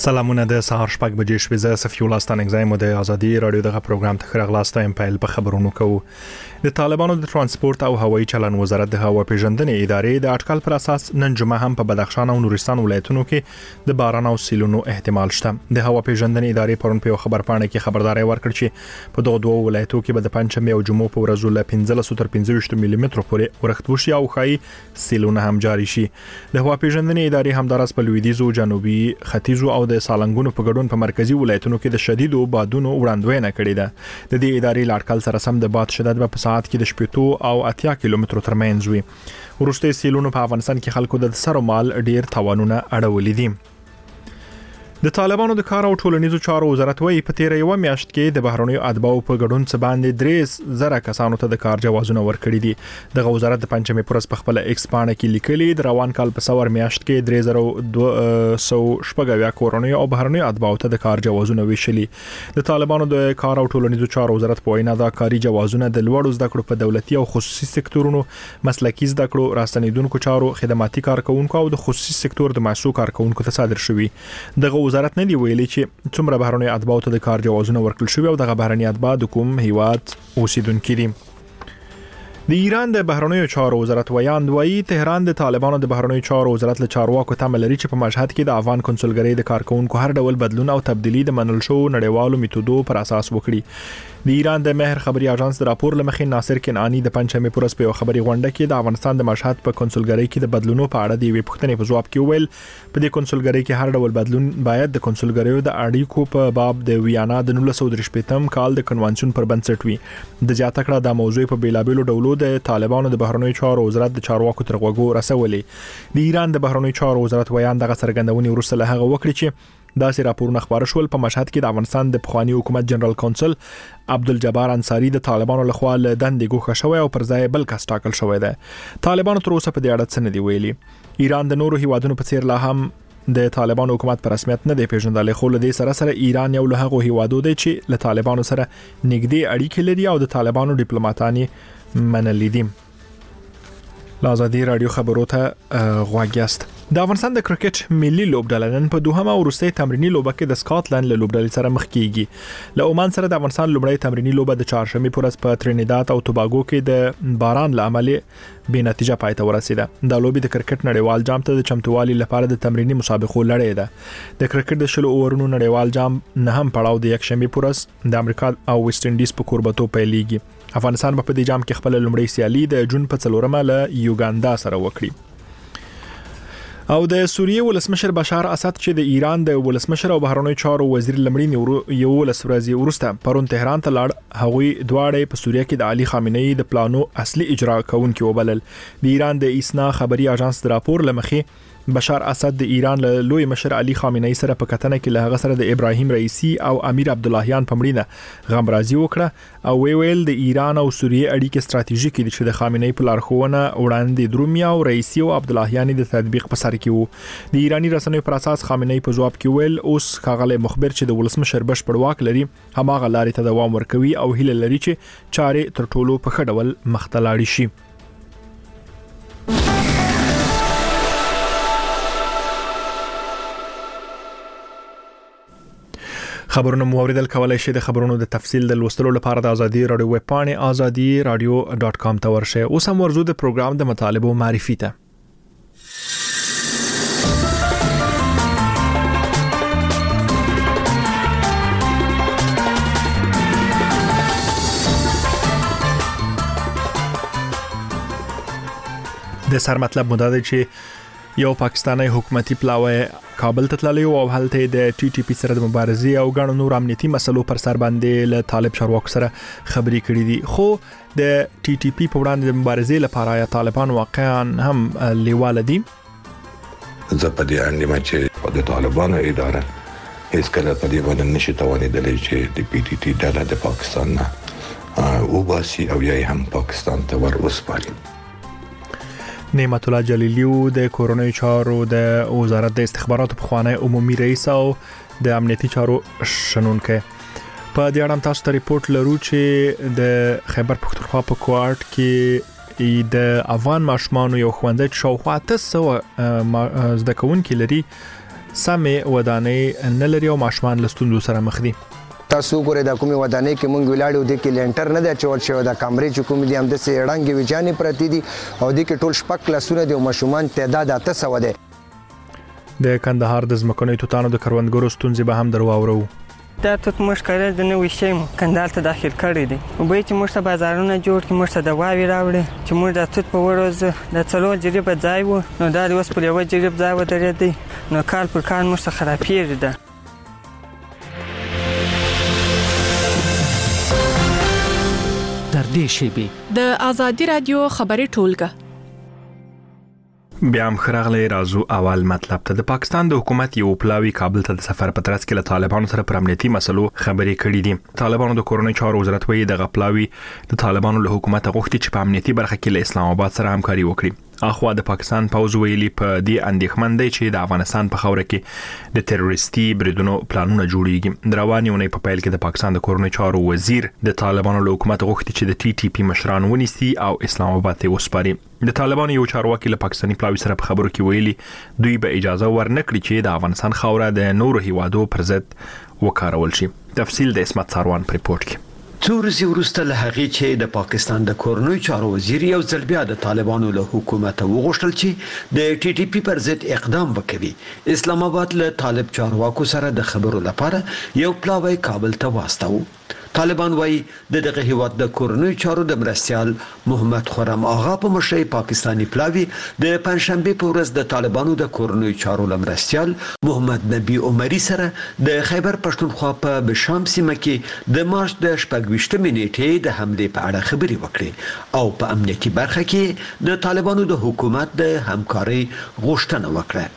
سلامونه د سهار شپږ بجې شوې زه صفي الله ستانګزایم د ازادي رادیو دغه پروګرام ته خرغلاستایم په خبرونو کوو د طالبانو د ترانسپورت او هوایي چلن وزارت د هوا پیژندنې ادارې د اټکل پر اساس نن جمعه هم په بدخشان او نورستان ولایتونو کې د باران او سیلونو احتمال شته د هوا پیژندنې ادارې پرون په خبر پاڼه کې خبرداري ورکړه چې په دغه دوه ولایتونو کې به د پنځمې او جمعو په ورځو له 15 تر 25 ملي متر پورې ورښت وشي او خای سیلونه هم جاري شي د هوا پیژندنې ادارې همدارس په لویدیځ او جنوبي ختیځ او د سالنګونو په ګډون په مرکزی ولایتونو کې د شدیدو بادونو وړاندوینه کړې ده د دې ادارې لاټکل سره سم د باد شدت په ساعت کې د 80 او 80 کیلومترو ترمنځ وي ورسته سیلونو په افغانستان کې خلکو د سر مال ډیر تاوانونه اړولې دي د طالبانو د کار او ټولنیزو چارو وزارت وايي په تیر یو میاشت کې د بهرنیو اتباعو په ګډون څخه باندې 3000 کسانو ته د کار جوازونه ورکړي دي د وزارت د پنځمې پرس په خپل ایکس پاڼه کې لیکلي د روان کال په سور میاشت کې 3200 کورنیو او بهرنیو اتباعو ته د کار جوازونه ویشلي د طالبانو د کار او ټولنیزو چارو وزارت په وینا دا کاري جوازونه د لوړو زده کړو په دولتي او خصوصي سکتورونو مسلکي زده کړو راستنیدونکو چارو خدماتي کارکونکو او د خصوصي سکتور د محصول کارکونکو ته صادر شوي دغه وزارت نه دی ویلي چې څومره بهرنی اتباع ته د کار جوازونه ورکړل شوی او دغه بهرنی اتباع د کوم هیواد اوسیدونکو دي د ایران د بهرنیو چارو وزارت وایي تهران د طالبانو د بهرنیو چارو وزارت له چارواکو تمه لري چې په مشهد کې د افغان کنسولګری د کارکونکو هر ډول بدلون او تبدیلی د منل شو نړیوالو میتودو پر اساس وکړي د ایران د مهر خبري اژانس د راپور لمخې ناصر کنعانی د پنځمې پرس په خبري غونډه کې د افغانستان د مشهد په کنسولګری کې د بدلونو په اړه د پوښتنې په جواب کې ویل په دې کنسولګری کې هر ډول بدلون باید د کنسولګریو د اړیکو په باب د ویانا د 1913 کال د کنوانسیون پر بنسټ وي د زیاته کړه د موضوع په بیلابېلو ډولو د طالبانو د بهرنیو چارو وزارت د چارواکو تر غوږو رسولې د ایران د بهرنیو چارو وزارت ویان دغه څرګندونې ورسره هغه وکړي چې داسې راپورونه خبر شول په مشهد کې د افغانستان د پخوانی حکومت جنرال کونسل عبدالجبار انصاری د طالبانو لخوا له دندې ګوښه شوی او پر ځای بل کس ټاکل شوی دی طالبانو تر اوسه په دې اړه څه نه دی ویلي ایران د نورو هیوادونو په څیر لا هم د طالبانو حکومت پر رسمیت نه دی پیژندل خو له دې سره ایران یو له هغو هیوادو دی چې له طالبانو سره نږدې اړیکې لري او د طالبانو ډیپلوماټانی منلي دي لازادي رادیو خبرو ته غواګیاست د افغانستان د کرکټ ملي لوبډله نن په دوهمه ورستۍ تمرینی لوبه کې د سکاټلند له لوبډلې سره مخ کیږي له عمان سره د افغانستان لوبډلې تمرینی لوبه د چهارشنبه پر ورځ په ترینیداد او توباګو کې د باران له امله بې نتیجه پای ته ورسیده د لوبي د کرکټ نړیوال جام ته د چمتووالي لپاره د تمرینی مسابقو لړۍ ده د کرکټ د شلو اورونو نړیوال جام نه هم پړاو د یکشنبه پر ورځ د امریکا او ویسټ انډیز په کوربتو پیلېږي افغانستان په دې جام کې خپل لومړی سیالي د جون په 4مه له یوګاندا سره وکړي او د سوریه ولسمشر بشار اسد چې د ایران د ولسمشر او بهرنیو چارو وزیر لمړي یو ورځې ورسته پرون تهران ته لاړ هغوی دواړه په سوریه کې د علي خامنه‌ای د پلانو اصلي اجرا کوونکي وبلل د ایران د ایسنا خبري اژانس د راپور لمخې بشار اسد د ایران له لوی مشر علي خامنه‌ای سره په کتنه کې له هغه سره د ابراهیم رئیسی او امیر عبداللهیان په مړینه غمرازي وکړه او ویل د ایران او سوریه اړیکې ستراتیژیکې دي چې د خامنه‌ای په لارښوونه وړاندې درومي او رئیسی او عبداللهیان د تطبیق په سر کې وو د ایرانی رسنیو پر اساس خامنه‌ای په جواب کې ویل اوس خاغله مخبر چې د ولسمشر بشپړ واک لري هماغه لارې ته دوام ورکوي او هیله لري چې چارې تر ټولو په ښه ډول مخ ته لاړ شي خبرونه مو اوریدل کولای شئ د خبرونو د تفصیل د لوستلو لپاره د ازادي رادیو ویب پاڼې azadiradio.com ته ورشئ اوس هم ورزو د پروګرام د مطالبو معرفي ته د سر مطلب مدد چې یو پاکستانی حکومتي پلاوی کابل ته تللی او هلته د ټي ټي پی سره د مبارزې او ګڼو نور امنیتي مسلو پر سر باندې له طالب چارواکو سره خبرې کړې دي خو د ټي ټي پی په وړاندې د مبارزې لپاره یا طالبان واقعا هم لیواله دي زه په دې اند چې د طالبانو اداره هیڅ کله په دې باندې نشي توانېدلی چې د پی ټي ټي ډله د پاکستان نه او باسي او یا هم پاکستان ته ور وسپاري نعمت الله جلیلیو د کورونای چارو د وزارت د استخباراتو پخوانی عمومي رئیس او د امنیتي چارو شنونکو په دې اړه تاسو ته ریپورت لرو چې د خیبر پختونخوا په کوارټ کې د افغان ماشومانو یو ښوونځی شاوخوا 800 زده کوونکي لري سمې ودانۍ نه لري او ماشومان له ستونزو سره مخ دي. تاسو ګورئ د کومې ودانۍ کې مونږ ولاړو د کې لینټر نه دی اچول شوی د کمرې چې کوم دي همداسې ړنګې ویجانې پرتې دي او د کې ټول 6 کلاسونه دي او ماشومان تعداد 800 دی. د کندهار د ځمکنیو توتانو د کروندګرو ستونزې به هم درواورو. دا توت موږ کړی د نوې شی کندهار ته داخل کړی دی او به چې موږ ته بازارونه جوړ کړي موږ ته دواوې راوړي چې موږ د توت په ورځ د 4 جریبه ځای و نو دا د اوس پر 1 جریب ځای ودرېدی نو کال پر کال موږ ته خرابېږي ده. در دې شیبې د آزادي رادیو خبري ټولګه بیا هم خراغلی رازو اول مطلب ته د پاکستان د حکومت یو پلاوی کابل ته د سفر په ترڅ کې له طالبانو سره پر امنیتي مسلو خبرې کړې دي. طالبانو د کورونی چارو وزارت وایي د غپلاوی د طالبانو له حکومت غوښتي چې په امنیتي برخه کې له اسلام آباد سره همکاري وکړي. اخوا د پاکستان پوز ویلي په دې اندېښمن دی چې د افغانستان په خوره کې د تروریستي بریدونو پلانونه جوړیږي. رواني ونې په پیل کې د پاکستان د کورونی چارو وزیر د طالبانو له حکومت غوښتي چې د ټي ټي پی مشران ونیسي او اسلام آباد ته وسپاري. د طالبانو یو چارواکي له پاکستاني پلاوی سره په خبرو کې ویلي دوی به اجازه ورنکړي چې د افغانستان خوره د نورو هیوادو پر ضد وکارول شي. تفصیل د اسمت ساروان په ریپورت کې. څو ورځې وروسته له هغې چې د پاکستان د کورنۍ چارو وزیر یو ځل بیا د طالبانو له حکومت وغوښتل چې د ټي ټي پی پر ضد اقدام وکړي، اسلام آباد له طالب چارواکو سره د خبرو لپاره یو پلاوی کابل ته واستاوه. طالبان وایي دغه هیواد د کورنۍ چارو د مرستيال محمد خرم آغا په مشرۍ پاکستانی پلاوی د پنځشنبه په ورځ د طالبانو د کورنۍ چارو مرستيال محمد نبی عمری سره د خیبر پښتونخوا په بشام سیمه کې د مارچ د 28 نیټې د حمله په اړه خبري وکړي او په امنیتي برخه کې د طالبانو د حکومت د همکاري غوښتنه وکړه.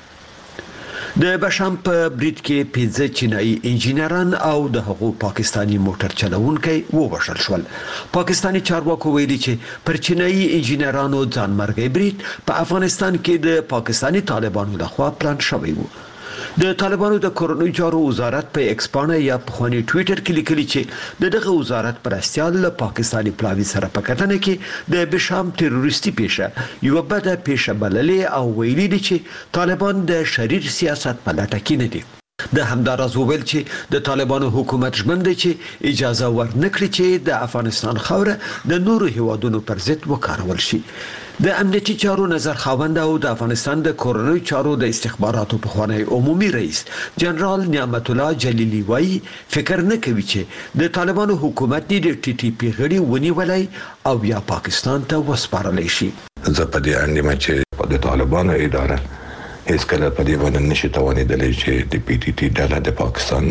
د بشام په برید کې 15 چینایي انجینران او د هغو پاکستانی موټر چلوونکي ووژل شول. پاکستانی چارواکو ویلي چې پر چینایي انجینرانو ځانمرګي برید په افغانستان کې د پاکستانی طالبانو لخوا پلان شوی و. د طالبانو د کورنۍ چارو وزارت په ایکس پاڼه یا په خواني ټوئیټر کې لیکلي چې دغه وزارت پرستیال له پاکستانی پلاوی سره په کتنه کې د بشام تروریستي پیښه یو بده پیښه بللې او ویلي دي چې طالبان د شریر سیاست په لټه کې نه دي. د همدارز ویل چې د طالبانو حکومت ژمن دی چې اجازه ورنکړي چې د افغانستان خوره د نورو هیوادونو پر ضد وکارول شي. د امنیتي چارو نظر خاوند او د افغانستان د کورنۍ چارو د استخباراتو په خوانی عمومي رئیس جنرال نعمت الله جلیلی وایي فکر نه کوي چې د طالبانو حکومت د ټي ټي پی غړي ونیولای او یا پاکستان ته وسپارل شي. زه په دې اندېښمن چې د طالبانو اداره هیڅ کله په دې باندې نشي توانیدلی چې د پی ټي ټي ډله د پاکستان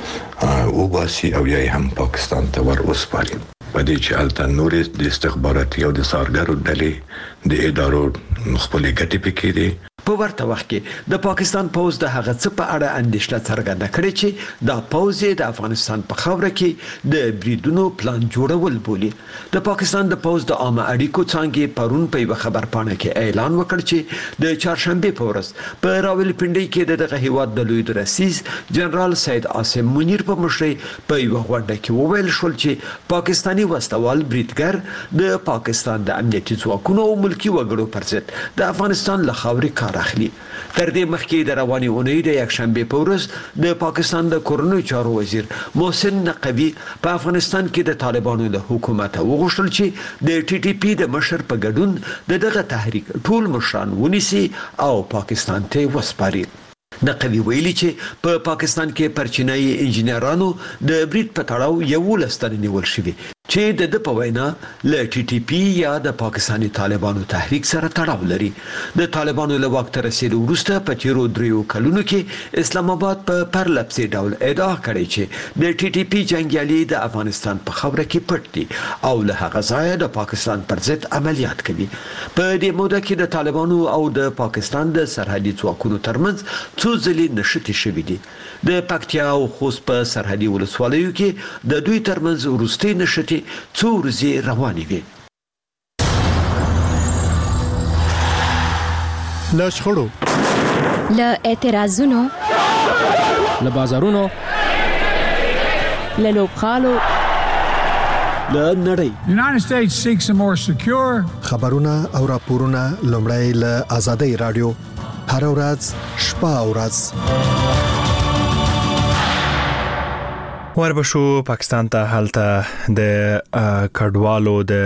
نه وباسي او یا هم پاکستان ته ور وسپاري. په دې چې الته نورې د استخباراتي او د سارګرو ډلې د ادارو خپل ګټې پکې دي. په ورته وخت کې د پاکستان پوز د هغه څه په اړه اندېښنه څرګنده کړې چې د پوز د افغانستان په خوره کې د بریدونو پلان جوړول بولي. د پاکستان د پوز د عامه اړیکو څانګې پرون په یو خبر پاڼه کې اعلان وکړ چې د چهارشنبه په ورځ په راولپنډي کې دغه هیواد د لوی رئیس جنرال سید عاصم منیر په مشرۍ په یو غونډه کې وویل شول چې پاکستانی وسوال بریدګر د پاکستان د امنیتي ځواکونو او ملکی وګړو پر ضد د افغانستان له خاورې اخلي. تر دې مخکې د رواني اونۍ د یکشنبه په ورځ د پاکستان د کورنۍ چارو وزیر محسن نقوی په افغانستان کې د طالبانو له حکومت وغوښتل چې د ټي ټي پی د مشر په ګډون دغه تحریک ټول مشران ونیسي او پاکستان ته وسپاري. نقوی ویلي چې په پاکستان کې پر چینایي انجینرانو د برید په تړاو یو لستر نیول شوی چې د په وینا ل ټي ټي پی یا د پاکستانی طالبانو تحریک سره تړاو لري. د طالبانو له وخت رسیدو وروسته په تیرو 3 کلونو کې اسلام آباد په پرلپسې ډول ادعا کړې چې د ټي ټي پی جنگیالي د افغانستان په خوره کې پټ دي او له هغه ځایه د پاکستان پر ضد عملیات کوي. په دې موده کې د طالبانو او د پاکستان د سرحدي ځواکونو ترمنځ څو ځلې نښتې شوې دي. د پکتیا او خوست په سرحدي ولسوالیو کې د دوی ترمنځ وروستي نښتې څو ورځې روانې وي. له شخړو، له اعتراضونو، له بازارونو، له لوبغالو، له نړۍ. The United States seeks a more secure خبرونه او راپورونه لومړی له آزادۍ رادیو هر ورځ شپه او ورځ. وربشو پاکستان ته هلته د کډوالو د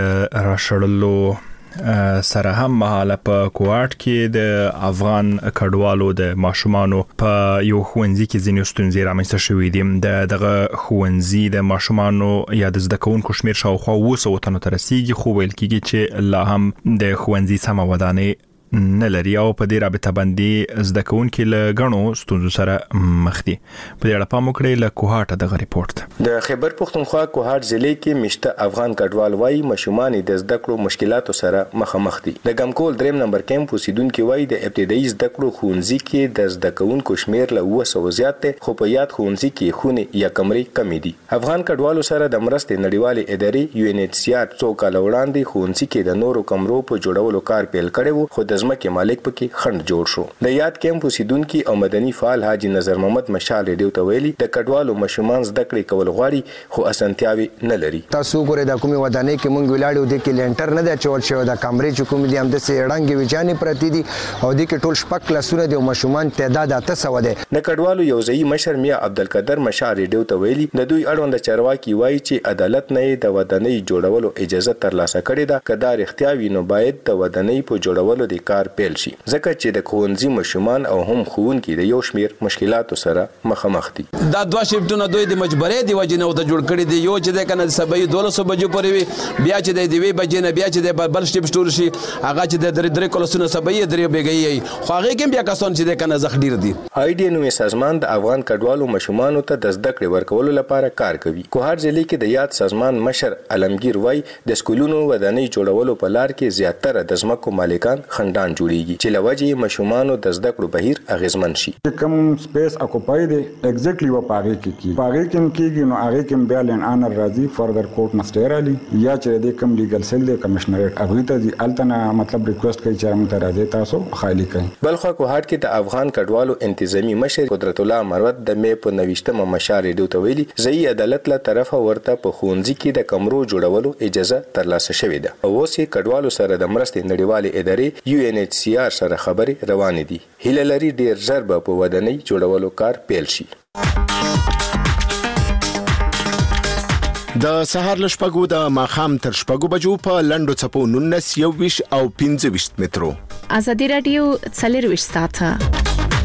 راشړلو سره هم مهاله په کوارټ کې د افغان کډوالو د ماشومانو په یو ښوونځي کې ځینې ستونزې رامنځته شوې دي. دغه ښوونځي د ماشومانو یا د زده کوونکو شمیر شاوخوا 200 تنو ته رسیږي، خو ویل کېږي چې لا هم د ښوونځي سمه ودانۍ نه لري او په دې رابطه باندې زده کوونکي له غنو ستونزو سره مخ دي. په دې اړه پام وکړئ له کوهاټ د ریپورت. د خیبر پختونخوا کوهاټ ضلع کې مشته افغان کډوال وایي ماشومان د زده کړو مشکلاتو سره مخامخ دي. د ګمکول دریم نمبر کیمپ اوسیدونکو وایي د ابتدایي زده کړو ښوونځي کې د زده کوونکو شمیر له 200 زیات دی، خو په یاد ښوونځي کې خونې یا کمرې کمې دي. افغان کډوالو سره د مرستې نړیوالې ادارې UNHCR څو کال وړاندې ښوونځي کې د نورو کمرو په جوړولو کار پیل کړی و، خو د ځمکې مالک پکې خند جوړ شو. د یاد کیمپ اوسیدونکو او مدني فعال حاجی نظر محمد مشال ریډیو ته ویلي د کډوالو ماشومان زده کړې کول غواړي، خو اسانتیاوي نه لري. تاسو ګورئ د کومې ودانۍ کې مونږ ولاړو د کې لینټر نه دی چول شوی، د کمرې چې کوم دي هم د سیړنګ وچانی پرتی دي او د کې ټول شپږ کلاسونه دي او ماشومان تعداد 800 دی. د کډوالو یو ځای مشر میا عبدالقادر مشال ریډیو ته ویلي د دوی اړوند چارواکي وایي چې عدالت نه د ودانۍ جوړولو اجازه ترلاسه کړې ده، کدار اختیاوي نو باید د ودانۍ په جوړولو د کار پیل شي، ځکه چې د ښوونځي ماشومان او هم ښوونکي د یو شمیر مشکلاتو سره مخامخ دي. دا دوه شفټونه دوی د مجبورې دی وجه نه د جوړ کړي دي. یو چې د کنه سبا 1200 بجو پورې وي، بیا چې د دوی بجې نه بیا چې د بل شپ سٹور شي هغه چې د درې کلاسونه سبا یې درې بیګي خو هغه کې بیا کسان چې د کنه زخ ډیر دي. آیډي نو سازمان د افغان کډوالو ماشومانو ته د زده کړې ورکولو لپاره کار کوي. کوهاټ ضلع کې د یاد سازمان مشر علمگیر وای د سکولونو ودانۍ جوړولو په لار کې زیاتره د ځمکو مالکان خندان جوړیږي چې لوجه ماشومانو د زده کړو بهیر اغیزمن شي. کوم سپیس اکوپای دی ایگزیکټلی و پاره کېږي نو هغه کې بیا لن ان راځي فردر کورټ مستر علي یا چې د کوم لیګل سیل د کمشنریټ هغه ته دی التنا مطلب ریکوست کوي چې موږ ته راځي تاسو خالی کړئ. بلخو کوهاټ کې د افغان کډوالو انتظامی مشر قدرت الله مروت د مې په 29مه مشال ریډیو ته ویلي ځای عدالت له طرفه ورته په ښوونځي کې د کمرو جوړولو اجازه ترلاسه شوې ده او اوس کډوالو سره د مرستې نړیوالې ادارې UNHCR سره خبرې روانې دي. هیله لري ډیر ژر به په ودانۍ جوړولو کار پیل شي. د سهار ل شپږو د ماخام تر شپږو بجو په لندو چپو 19 21 او 25 مترو. ازادي رادیو 24 ساعته.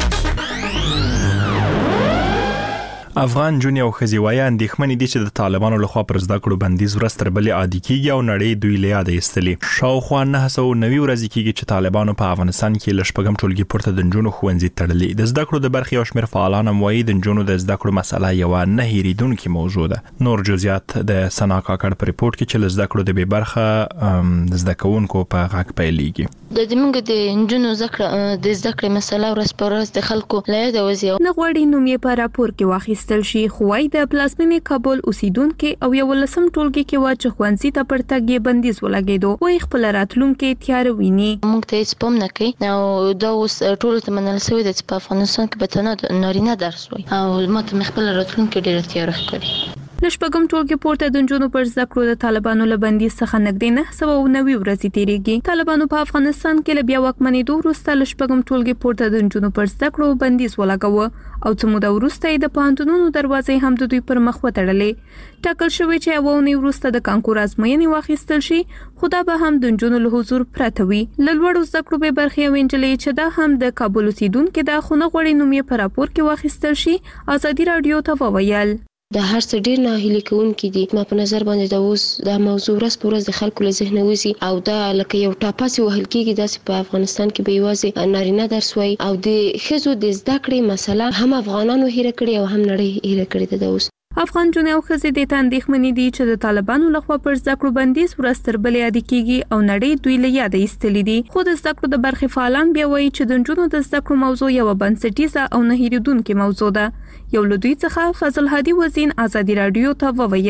افغان جونی او خزیوای اندېښمنې دي چې د طالبانو لخوا پر زده کړو بندیز ورځ تر بلې عادي کیږي او نړۍ دوی له یاد ایستلي. شاوخوا 990 ورځې کیږي چې طالبانو په افغانستان کې ل شپږم ټولګي پورته د نجونو ښوونځي تړلي. د زده کړو د برخې او شمیر فعالان وایي د نجونو د زده کړو مسله یو نه هېریدونکې موضوع ده. نور جزئیات د سنا کاکړ په ریپورت کې چې ل زده کړو د به برخه زده کوونکو په غږ پیلېږي. د دمنګ د نجونو د زده کړې مسله ورځ پر ورځ د خلکو له یاد وځي. نه غواړي نوم یې په راپور کې واخیستل شي، خو وايي د پلازمینې کابل اوسیدونکو او یو لسم ټولګي کې واچ ښوونځي ته پرتګ یې بندیز ولګېدو. وایي خپل راتلونکي تیار ویني. موږ ته هیڅ پام نه کوي او دا اوس ټول ته منل شوی د په افغانستان کې به تنه نارینه درس وایي او ماته خپل راتلونکي ډیر تیار ښکاري. لشپګم ټولګي پورته د نجونو پر زده کړو د طالبانو له بندیز څخه نږدې 990 ورځې تیریږي. طالبانو په افغانستان کې له بیا واکمنېدو وروسته لشپګم ټولګي پورته د نجونو پر زده کړو بندیز ولګاوه او څه موده وروسته د پوهنتونونو دروازې هم د دوی پر مخ وتړلې. ټاکل شوی چې اوونی وروسته د کانکور ازموینې واخیستل شي، خو دا به هم د نجونو له حضور پرته وي. له لوړو زده کړو به برخې وینجلې چې دا هم د کابل اوسیدونکو د خونه غوړې نوم یې په راپور کې واخیستل شي. ازادي رادیو ته وویل د هر څه ډیر نه هیله کوونکې دي. ما په نظر باندې د اوس د موضوع ورځ په ورځ د خلکو له ذهن وځي او دا لکه یو ټاپاسي وهل کېږي داسې په افغانستان کې به یوازې نارینه درس وایي او د ښځو د زده کړې مسله هم افغانانو هیره کړې او هم نړۍ هیره کړې ده. اوس افغان جنې او ښځې د اندېښمنې دي چې د طالبانو لخوا پر زده کړو بندیز ورځ تر بلې عادي کیږي او نړۍ دوی له یاد ایستلي دي. خو د زده کړو د برخې فعالان بیا وایي چې د نجونو د زده کړو موضوع یو بنسټیزه او نه هېریدونکې موضوع ده. یو له دوی څخه فضل هادي وزین ازادي رادیو ته وویل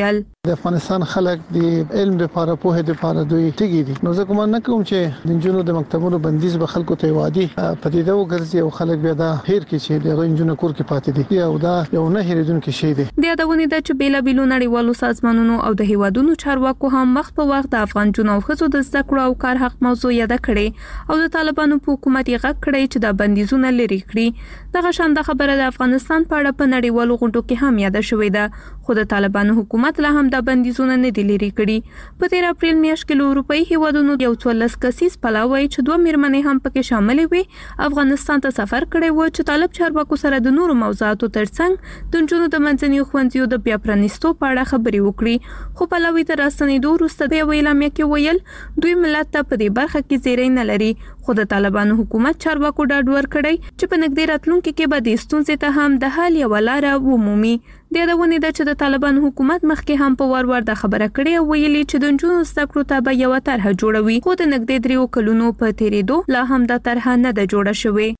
د افغانستان خلک د علم لپاره په هده لپاره دوی تیګي دي نو زه کوم نه کوم چې د جنونو د مکتبونو بندیز به خلکو ته وادي پدیده وګرځي او خلک بیا دا هیر کې چې د جنونو کور کې پاتې دي او دا یو نه هیریدونکو شی دی د یادونه ده چې بیلا بیلو نړیوالو سازمانونو او د هیوادونو چارواکو هم وخت په وخت د افغان جنونو خزو د زده کړو او کار حق موضوع یاد کړي او د طالبانو په حکومت یې غږ کړی چې د بندیزونه لري کړي دغه شان د خبره د افغانستان په اړه په نړیوالو غونډو کې هم یاد شوې ده خو د طالبانو حکومت له هم د بندیزونه نه دی لري کړي په 13 اپریل میاشت کې له اروپאי هیوادونو یو 14 کسیز پلاوی چې دوه میرمنې هم پکې شامل وي افغانستان ته سفر کړی و چې طالب چارواکو سره د نورو موضوعاتو ترڅنګ د جنونو د منځنیو ښوونځیو د بیا پرانیستو په اړه خبرې وکړي خو پلاوی ته راستنېدو وروسته د یو اعلامیه کې ویل دوی ملت ته په دې برخه کې زیری نه لري خو د طالبانو حکومت چارواکو ډاډ ورکړی چې په نږدې راتلونکي کې به د ستونزې ته هم د حل یو لاره ومومي د یادونه ده چې د طالبانو حکومت مخکې هم په وار د خبره کړې او ویلي چې د جنونو زده کړو ته به یو طرح جوړوي خو د نږدې 3 کلونو په تیریدو لا هم د طرح نه ده جوړه شوې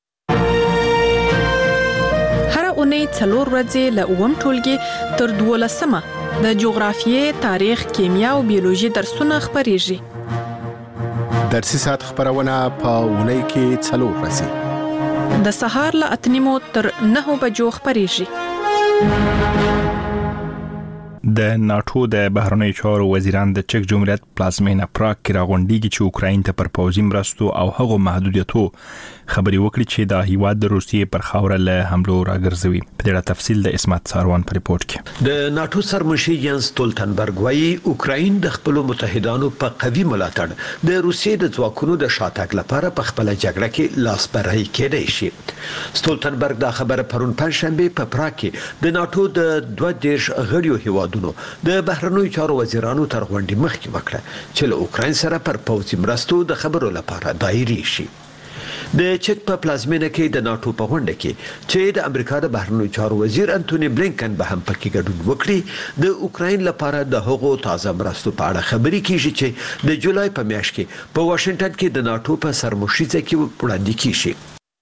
هر اونۍ 4 ورځې له اوم ټولګي تر 12مه د جغرافیې تاریخ کیمیا او بیولوژي درسونه خبرېږي درسي ساعت خبرونه په اونۍ کې 4 ورځې د سهار له 8:30 تر 9 بجو خبرېږي د ناتو د بهرنیو چارو وزیران د چک جمهوریت پلازمینه پراګ کې راغونډيږي چې اوکراین ته پر پوځي مرستو او هغو محدودیتو خبري وکړي چې د هیواد د روسیې پر خاوره له حملو راګرځوي په دې تفصیل د اسمت ساروان په ریپورت کې د ناتو سرمشي ینس ستولتنبرګ وايي اوکراین د خپل متحدانو په قوي ملاتړ د روسیې د ځواکونو د شاتګ لپاره په خپل جګړه کې لاس برای کېدای شي ستولتنبرګ دا خبره پرون پنځشنبه په پراګ کې د ناتو د 22 غړیو هیوادونو د بهرنیو چارو وزیرانو تر غونډې مخکې وکړه چې له اوکراین سره پر پوځي مرستو د خبرو لپاره دایري شي د چک په پلازمینه کې د ناتو په غونډه کې چې د امریکا د بهرنیو چارو وزیر انټونی بلینکن به هم پکې ګډون وکړي د اوکراین لپاره د هغو تازه مرستو په اړه خبرې کیږي چې د جولای په میاشت کې په واشنگټن کې د ناتو په سرمشيزه کې وړاندې کیږي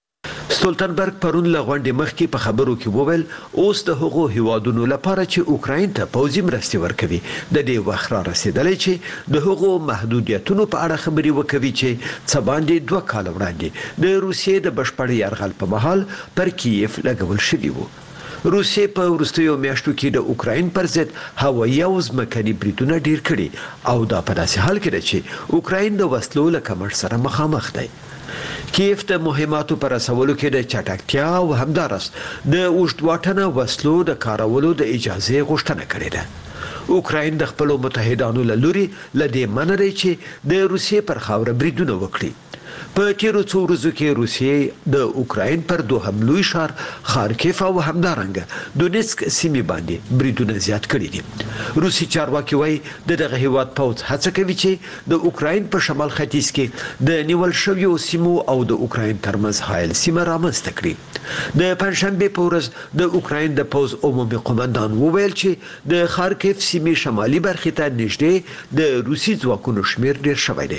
ستولتنبرګ پرون له غونډې مخکې په خبرو کې وویل اوس د هغو هیوادونو لپاره چې اوکراین ته پوځي مرستې ورکوي د دې وخت را رسیدلی چې د هغو محدودیتونو په اړه خبرې وکوي چې څه باندې 2 کال وړاندې د روسیې د بشپړ یرغل په مهال پر کیف لګول شوی وو روسیې په وروستیو میاشتو کې د اوکراین پر ضد هوایي او ځمکني بریدونه ډیر کړي او دا په داسې حال کې ده چې اوکراین د وسلو له کمښت سره مخامخ دی کیف د مهماتو پر رسولو کې د چټکتیا او همدارس د اوږدواټنه وسلو د کارولو د اجازه غوښتنه کړې ده اوکراین د خپل متحدانو له لوري لدې منري چې د روسیې پر خاوره بریدونه وکړي په تیرو څو ورځو کې روسیې د اوکراین پر دوهم لوی ښار خارکیف او همدارنګه دونیسک سیمې باندې بریدونه زیات کړي دي روسي چارواکي وایي دغه هیواد پوځ هڅه کوي چې د اوکراین په شمال ختیځ کې د نیول شویو سیمو او د اوکراین ترمنځ حایل سیمه رامنځته کړي د پنځشنبه په ورځ د اوکراین د پوځ عمومي قومندان وویل چې د خارکیف سیمې شمالي برخې ته نږدې د روسي ځواکونو شمیر ډیر شوی دی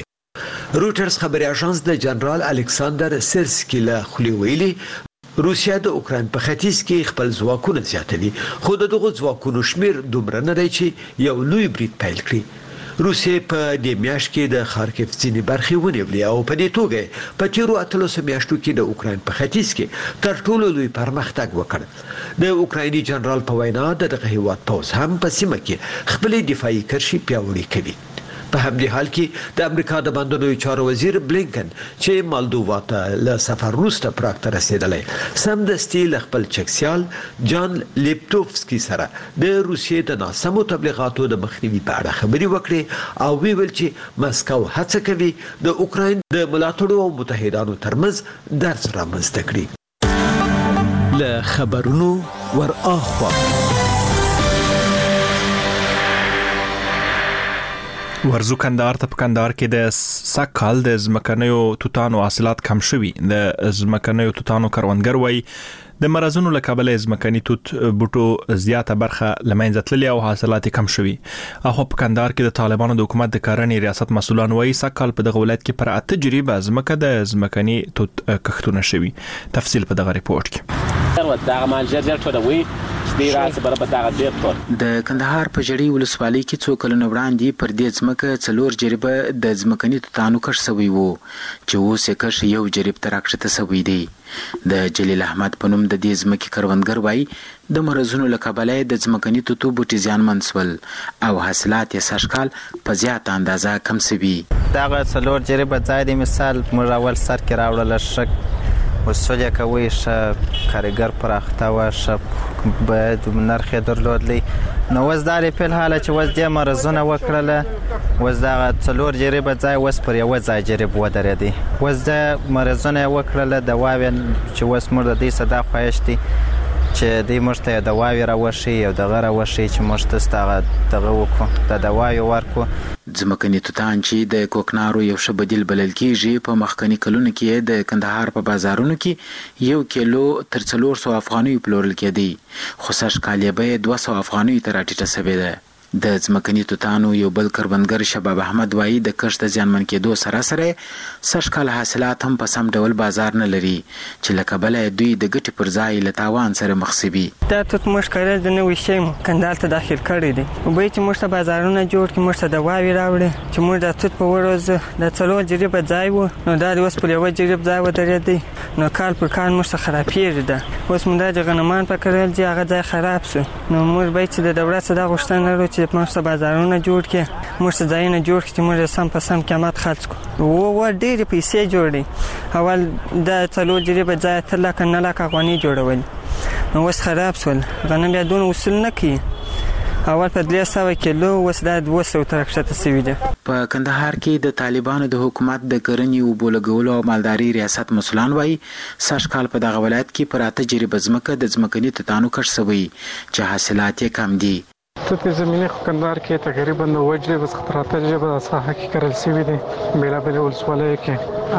روټرز خبري اژانس د جنرال الکساندر سیرسکي له خولي ویلي روسیا د اوکراین په ختیځ کې خپل ځواکونه زیاتوي خو دغه ځواکونو شمیر دومره نه دی چې یو لوی برید پیل کړي روسیې په دې میاشت کې د خارکیف ځینې برخې ونیولې او په دې توګه په تیرو 13 میاشتو کې د اوکراین په ختیځ کې تر ټولو لوی پرمختګ وکړ د اوکرایني جنرال په وینا دغه هیواد پوځ هم په سیمه کې خپل دفاعي کرښې پیاوړې کوي په همدې حال کې د امریکا د بهرنیو چارو وزیر بلینکن چې مالدووا ته له سفر وروسته پراګ ته رسیدلی سمدستي له خپل چکسیال جان لیپټوفسکي سره د روسیې د ناسمو تبلیغاتو د مخنیوي په اړه خبرې وکړې او ویل چې مسکو هڅه کوي د اوکراین د ملاتړو او متحدانو ترمنځ درز رامنځته کړي له خبرونو ور اخوا ورزو کندهار ته په کندهار کې د سکهال د ځمکنیو توتانو حاصلات کم شوي د ځمکنیو توتانو کروندګر وایي د مرزونو له کبله ځمکني توت بوټو زیاته برخه لمنځه تللې او حاصلات کم شوي او په کندهار کې د طالبانو د حکومت د کرنې ریاست مسولان وایي سکهال په دغه ولایت کې پر 8 جریبه ځمکه د ځمکني توت کښتونه شوي تفصیل په دغه ریپورت کې دا مال زر ټولوي د کندهار په جړی ولسوالۍ کې څو کلونه وړاندې پر دې ځمکه 4 جریبه د ځمکني توتانو کښت شوی وو چې اوس یې کښت یو جریب ته راکښته شوی دی. د جلیل احمد په نوم د دې ځمکې کروندګر وایي د مرزونو له کبله د ځمکني توتو بوټي زیانمن شول او حاصلات یې سږ کال په زیاته اندازه کم شوي. دغه 4 جریبه ځای د مثال موږ اول سر کې راوړل شک وسوله کوي ش کارګر پراخته و ش باید نرخ درلودلی نو وز د په حاله چې وز د مرزونه وکړله وز د 4 جریبه ځای وس پر یو ځای جریب ودرېدی وز د مرزونه وکړله د واوین چې وس مر د دې صدا خوښتي چې د مرته د واوی راوشي او د غره وشي چې مرته دغه وکړو د دوايو ورکو. ځمکني توتان چې د کوکنارو یو ښه بدیل بلل کېږي په مخکني کلونو کې د کندهار په بازارونو کې 1 کیلو تر 400 افغانیو پلورل کېدی خو سږ کال یې بیه 200 افغانیو ته راټیټه شوې ده. د ځمکني توتانو یو بل کروندګر شباب احمد وایي د کښت زیانمن کېدو سره سره سږ کال حاصلات هم په سم ډول بازار نه لري چې له کبله دوی د ګټې پر ځای له تاوان سره مخ شوي. دا توت موږ کرل د نوې شی مو کندهار ته داخل کړی دی وبای چې موږ ته بازارونه جوړ کړي موږ ته د واوی راوړي چې موږ د توت په ورځ د 4 جریبه ځای وو نو دا اوس پر یو جریب ځای ودرېدی نو کال پر کال موږ ته خرابېږي ده اوس موږ د غنمان په کرل چې هغه ځای خراب شو نو موږ به چې د دولت څخه غوښتنه لرو چې موږ بازارونه جوړ کړي موږ څه ځایونه جوړ کړي چې موږ سم په سم قیمت خرڅ کړو و ډېرې پیسې جوړې اول د 4 جریبه ځای 3 لک نه لک افغانۍ جوړول نو اوس خراب شول غنم بیا دون وصول نه کوي اول په 300 کیلو اوس د 200 تر کښته شوي دي. په کندهار کې د طالبانو د حکومت د کرنې او بولګولو او مالداري ریاست مسولان وایي سږ کال په دغه ولایت کې پر 8 جریبه ځمکه د ځمکني توتانو کښت شوی چې حاصلات یې کم دي. توت زمینی خو کندهار کې تقریبا 9 جریبه څخه 13 جریبه ساحه کې کرل شوی دي بیلابل ولسوالۍ کې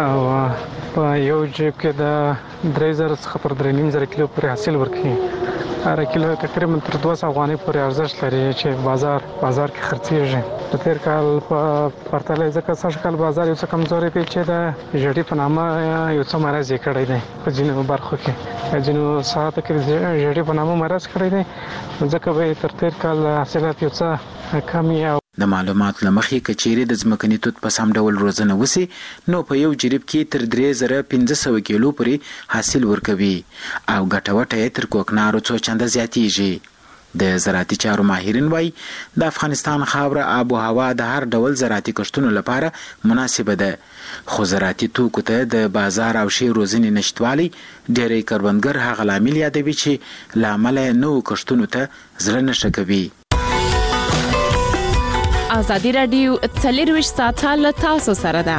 او په یو جریب کې د 3000 څخه تر 3.5 کیلو پورې حاصل ورکړي هر کیلو تقریبا تر 200 افغانۍ پورې ارزښت لري چې بازار کې خرڅېږي. د تیر کال په پرتله ځکه سږ کال بازار یو څه کمزوري دی چې د جړې په نامه یو څه مرز یې کړی دی په ځینو برخو کې ځینو ساعت کې جړې په نامه مرز کړی دی ځکه به تر تیر کال حاصلات یو څه کم یې. د معلوماتو لمخې کچېرې د ځمکني توت په سم ډول روزنه وسی نو په یو جریب کې تر 3500 کیلو پورې حاصل ورکوي او ګټه وټه یې تر کوکنارو څو چنده زیاتیږي. د زراعتي چارو ماهرین وایي د افغانستان خاوره آب او هوا د هر ډول زراعتي کښتونو لپاره مناسبه ده خو زراعتي توکو ته د بازار او شی روزنې نشټوالي ډېری کروندګر هغه لامل یادوي چې لامل نوو کښتونو ته زړه نشه کوي. ازادي رادیو 24 ساعته له تاسو سره ده.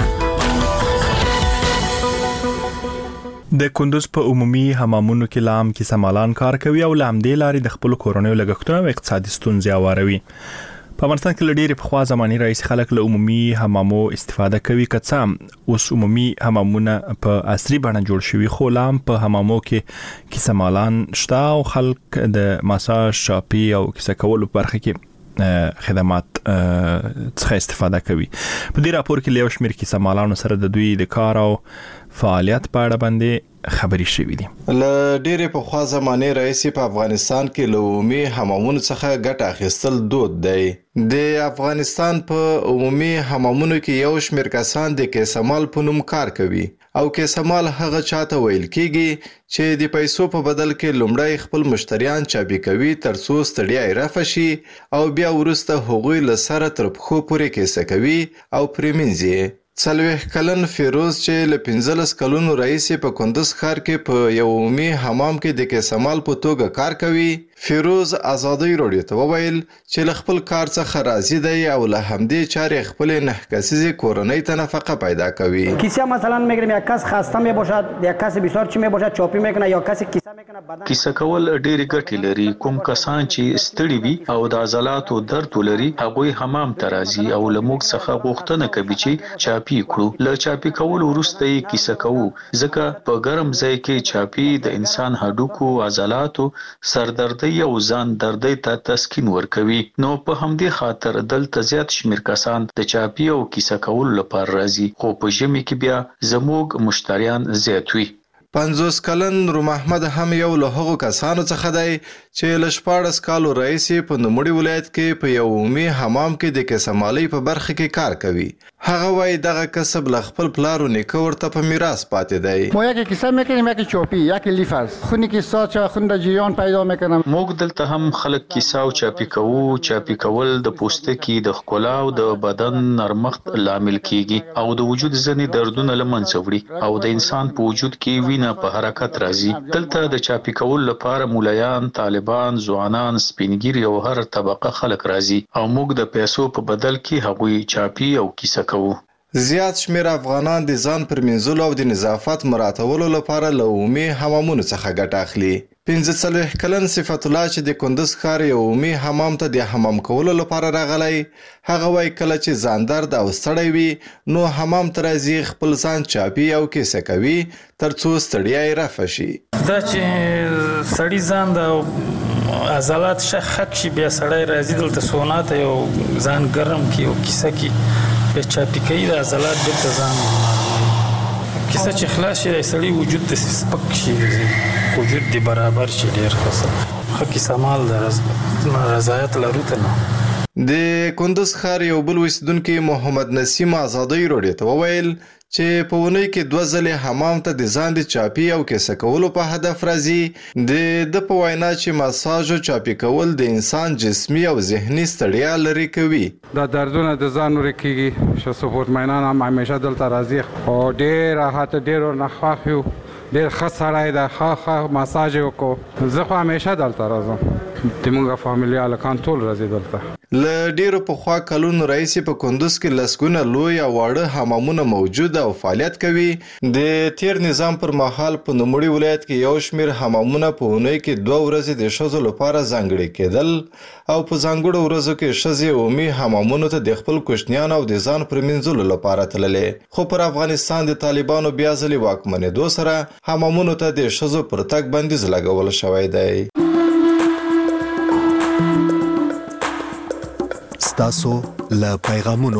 د کندوز په عمومي حمامونو کې لام کې سمالان کار کوي او لام دی لاري د خپل کورونیو لګښتونه او اقتصادي ستونزې اوروي. په افغانستان کې لډيري په خوا زماني رئیس خلک له عمومي حمامو استفاده کوي کڅام اوس عمومي حمامونه په عصري بڼه جوړ شوي خو لام په حمامو کې سمالان شته او خلک د ماساژ شاپي او کیسه کولو برخه کې خدمات څخه استفاده کوي. په دې راپور کې له شمیر کې سمالانو سره د دوی د کار او فعالیت په اړه باندې خبري شوې دي. ل ډېرې په خوا زمانه رئیس په افغانستان کې له عمومي حمامونو څخه ګټه اخیستل دود دی. د افغانستان په عمومي حمامونو کې یو شمیر کسان د کیسمال په نوم کار کوي او کیسمال هغه چاته ویل کیږي چې د پیسو په بدل کې لومړی خپل مشتریان چابي کوي ترڅو ستړیا یې رافع شي او بیا وروسته هغوی له سره تر پښو پورې کیسه کوي او پریمنځي. 40 کلن فیروز چې له 15 کلونو رئیس په کندوز ښار کې په یو عمومي حمام کې د کیسمال په توګه کار کوي. فیروز آزادی رادیو ته وویل چې له خپل کار څخه راضي دی او له همدې چارې خپل 9 کسیزه کورنۍ ته نفقه پیدا کوي. کیسه مثلا میگیریم یک کس خسته می باشد یک کس بسیار چی می باشد چاپی میکنه یا کسی کیسه میکنه بدن کیسه کول ډېری ګټې لري. کوم کسان چې ستړي وي او د عضلاتو درد لري هغه حمام ته راځي او له موږ څخه غوښتنه کوي چې چاپی کړو. له چاپی کول وروسته یې کیسه کوو ځکه په ګرم ځای کې چاپی د انسان هډوکو عضلاتو سردردي او ځان دردي ته تسکین ورکوي. نو په همدې خاطر دلته زیات شمیر کسان د چاپی او کیسه کول لپاره راځي خو په ژمي کې بیا زموږ مشتریان زیات وي. 50 کلن روم احمد هم یو له هغو کسانو څخه دی چې له 14 کالو راهیسې په نوموړي ولایت کې په یو عمومي حمام کې د کسمالۍ په برخه کې کار کوي. هغه وایي دغه کسب له خپل پلار و نیکه ورته په میراث پاتې دی. ما یکی کیسه میکنیم یکی چاپی یکی لیف است. خونی کیسه چا خون د جریان پیدا میکنم. موږ دلته هم خلک کیسه او چاپی کوو. چاپی کول د پوستکي د ښکلا او د بدن نرمښت لامل کیږي او د وجود ځینې دردونه له منځه وړي او د انسان په وجود کې وینه په حرکت راځي. دلته د چاپی کول لپاره مولایان، طالبان، ځوانان، سپینګیري او هر طبقه خلک راځي او موږ د پیسو په بدل کې هغوی چاپی او کیسه کوو. زیات شمیر افغانان د ځان پر منځلو او د نظافت مراعاتولو لپاره له عمومي حمامونو څخه ګټه اخلي. 45 کلن صفت الله چې د کندز ښار یو عمومي حمام ته د حمام کولو لپاره راغلی، هغه وایي کله چې ځان درد او ستړی وي نو حمام ته راځي، خپل ځان چاپي او کیسه کوي ترڅو ستړیا یې رفع شي. دا چې سړی ځان د عضلات خک شي بیا سړی راځي دلته سونا ته یو ځان ګرم کی او کیسه کی بیا چاپي کوي د عضلات بیرته ځان کیسه چې خلاص شي سړی وجود د سپک شي وجود دی برابر شي ډیر ښه کیسه مال د رضایت لرو ته نه. د کندز ښار یو بل اوسیدونکي محمد نسیم آزادۍ راډیو ته وویل چې په اونۍ کې 2 ځلې حمام ته د ځان د چاپي او کیسه کولو په هدف راځي. د په وینا چې مساج او چاپي کول د انسان جسمي او ذهني ستړیا لرې کوي. دا دردونه د ځان لرې کیږي چې سپورت میدان هم همیشه دلته راځي او ډېر راحت ډېر ورنه یو ډېر ښه سړی دی، ښه مساج یې وکړو. زه خو همیشه دلته راځم، زموږ فامیلي هلکان ټول راځي دلته. له ډیرو پخوا کلونو راهیسې په کندز کې لسګونه لوی او واړه حمامونه موجود او فعالیت کوي. د تیر نظام پر مهال په نوموړي ولایت کې یو شمیر حمامونه په اونۍ کې 2 ورځې د ښځو لپاره ځانګړي کېدل او په ځانګړو ورځو کې ښځې عمومي حمامونو ته د خپل کوچنیانو او د ځان پر مینځلو لپاره تللې. خو پر افغانستان د طالبانو بیا ځلې واکمنېدو سره حمامونو ته د ښځو پر تګ بندیز لګول شوی دی. ستاسو له پیغامونو.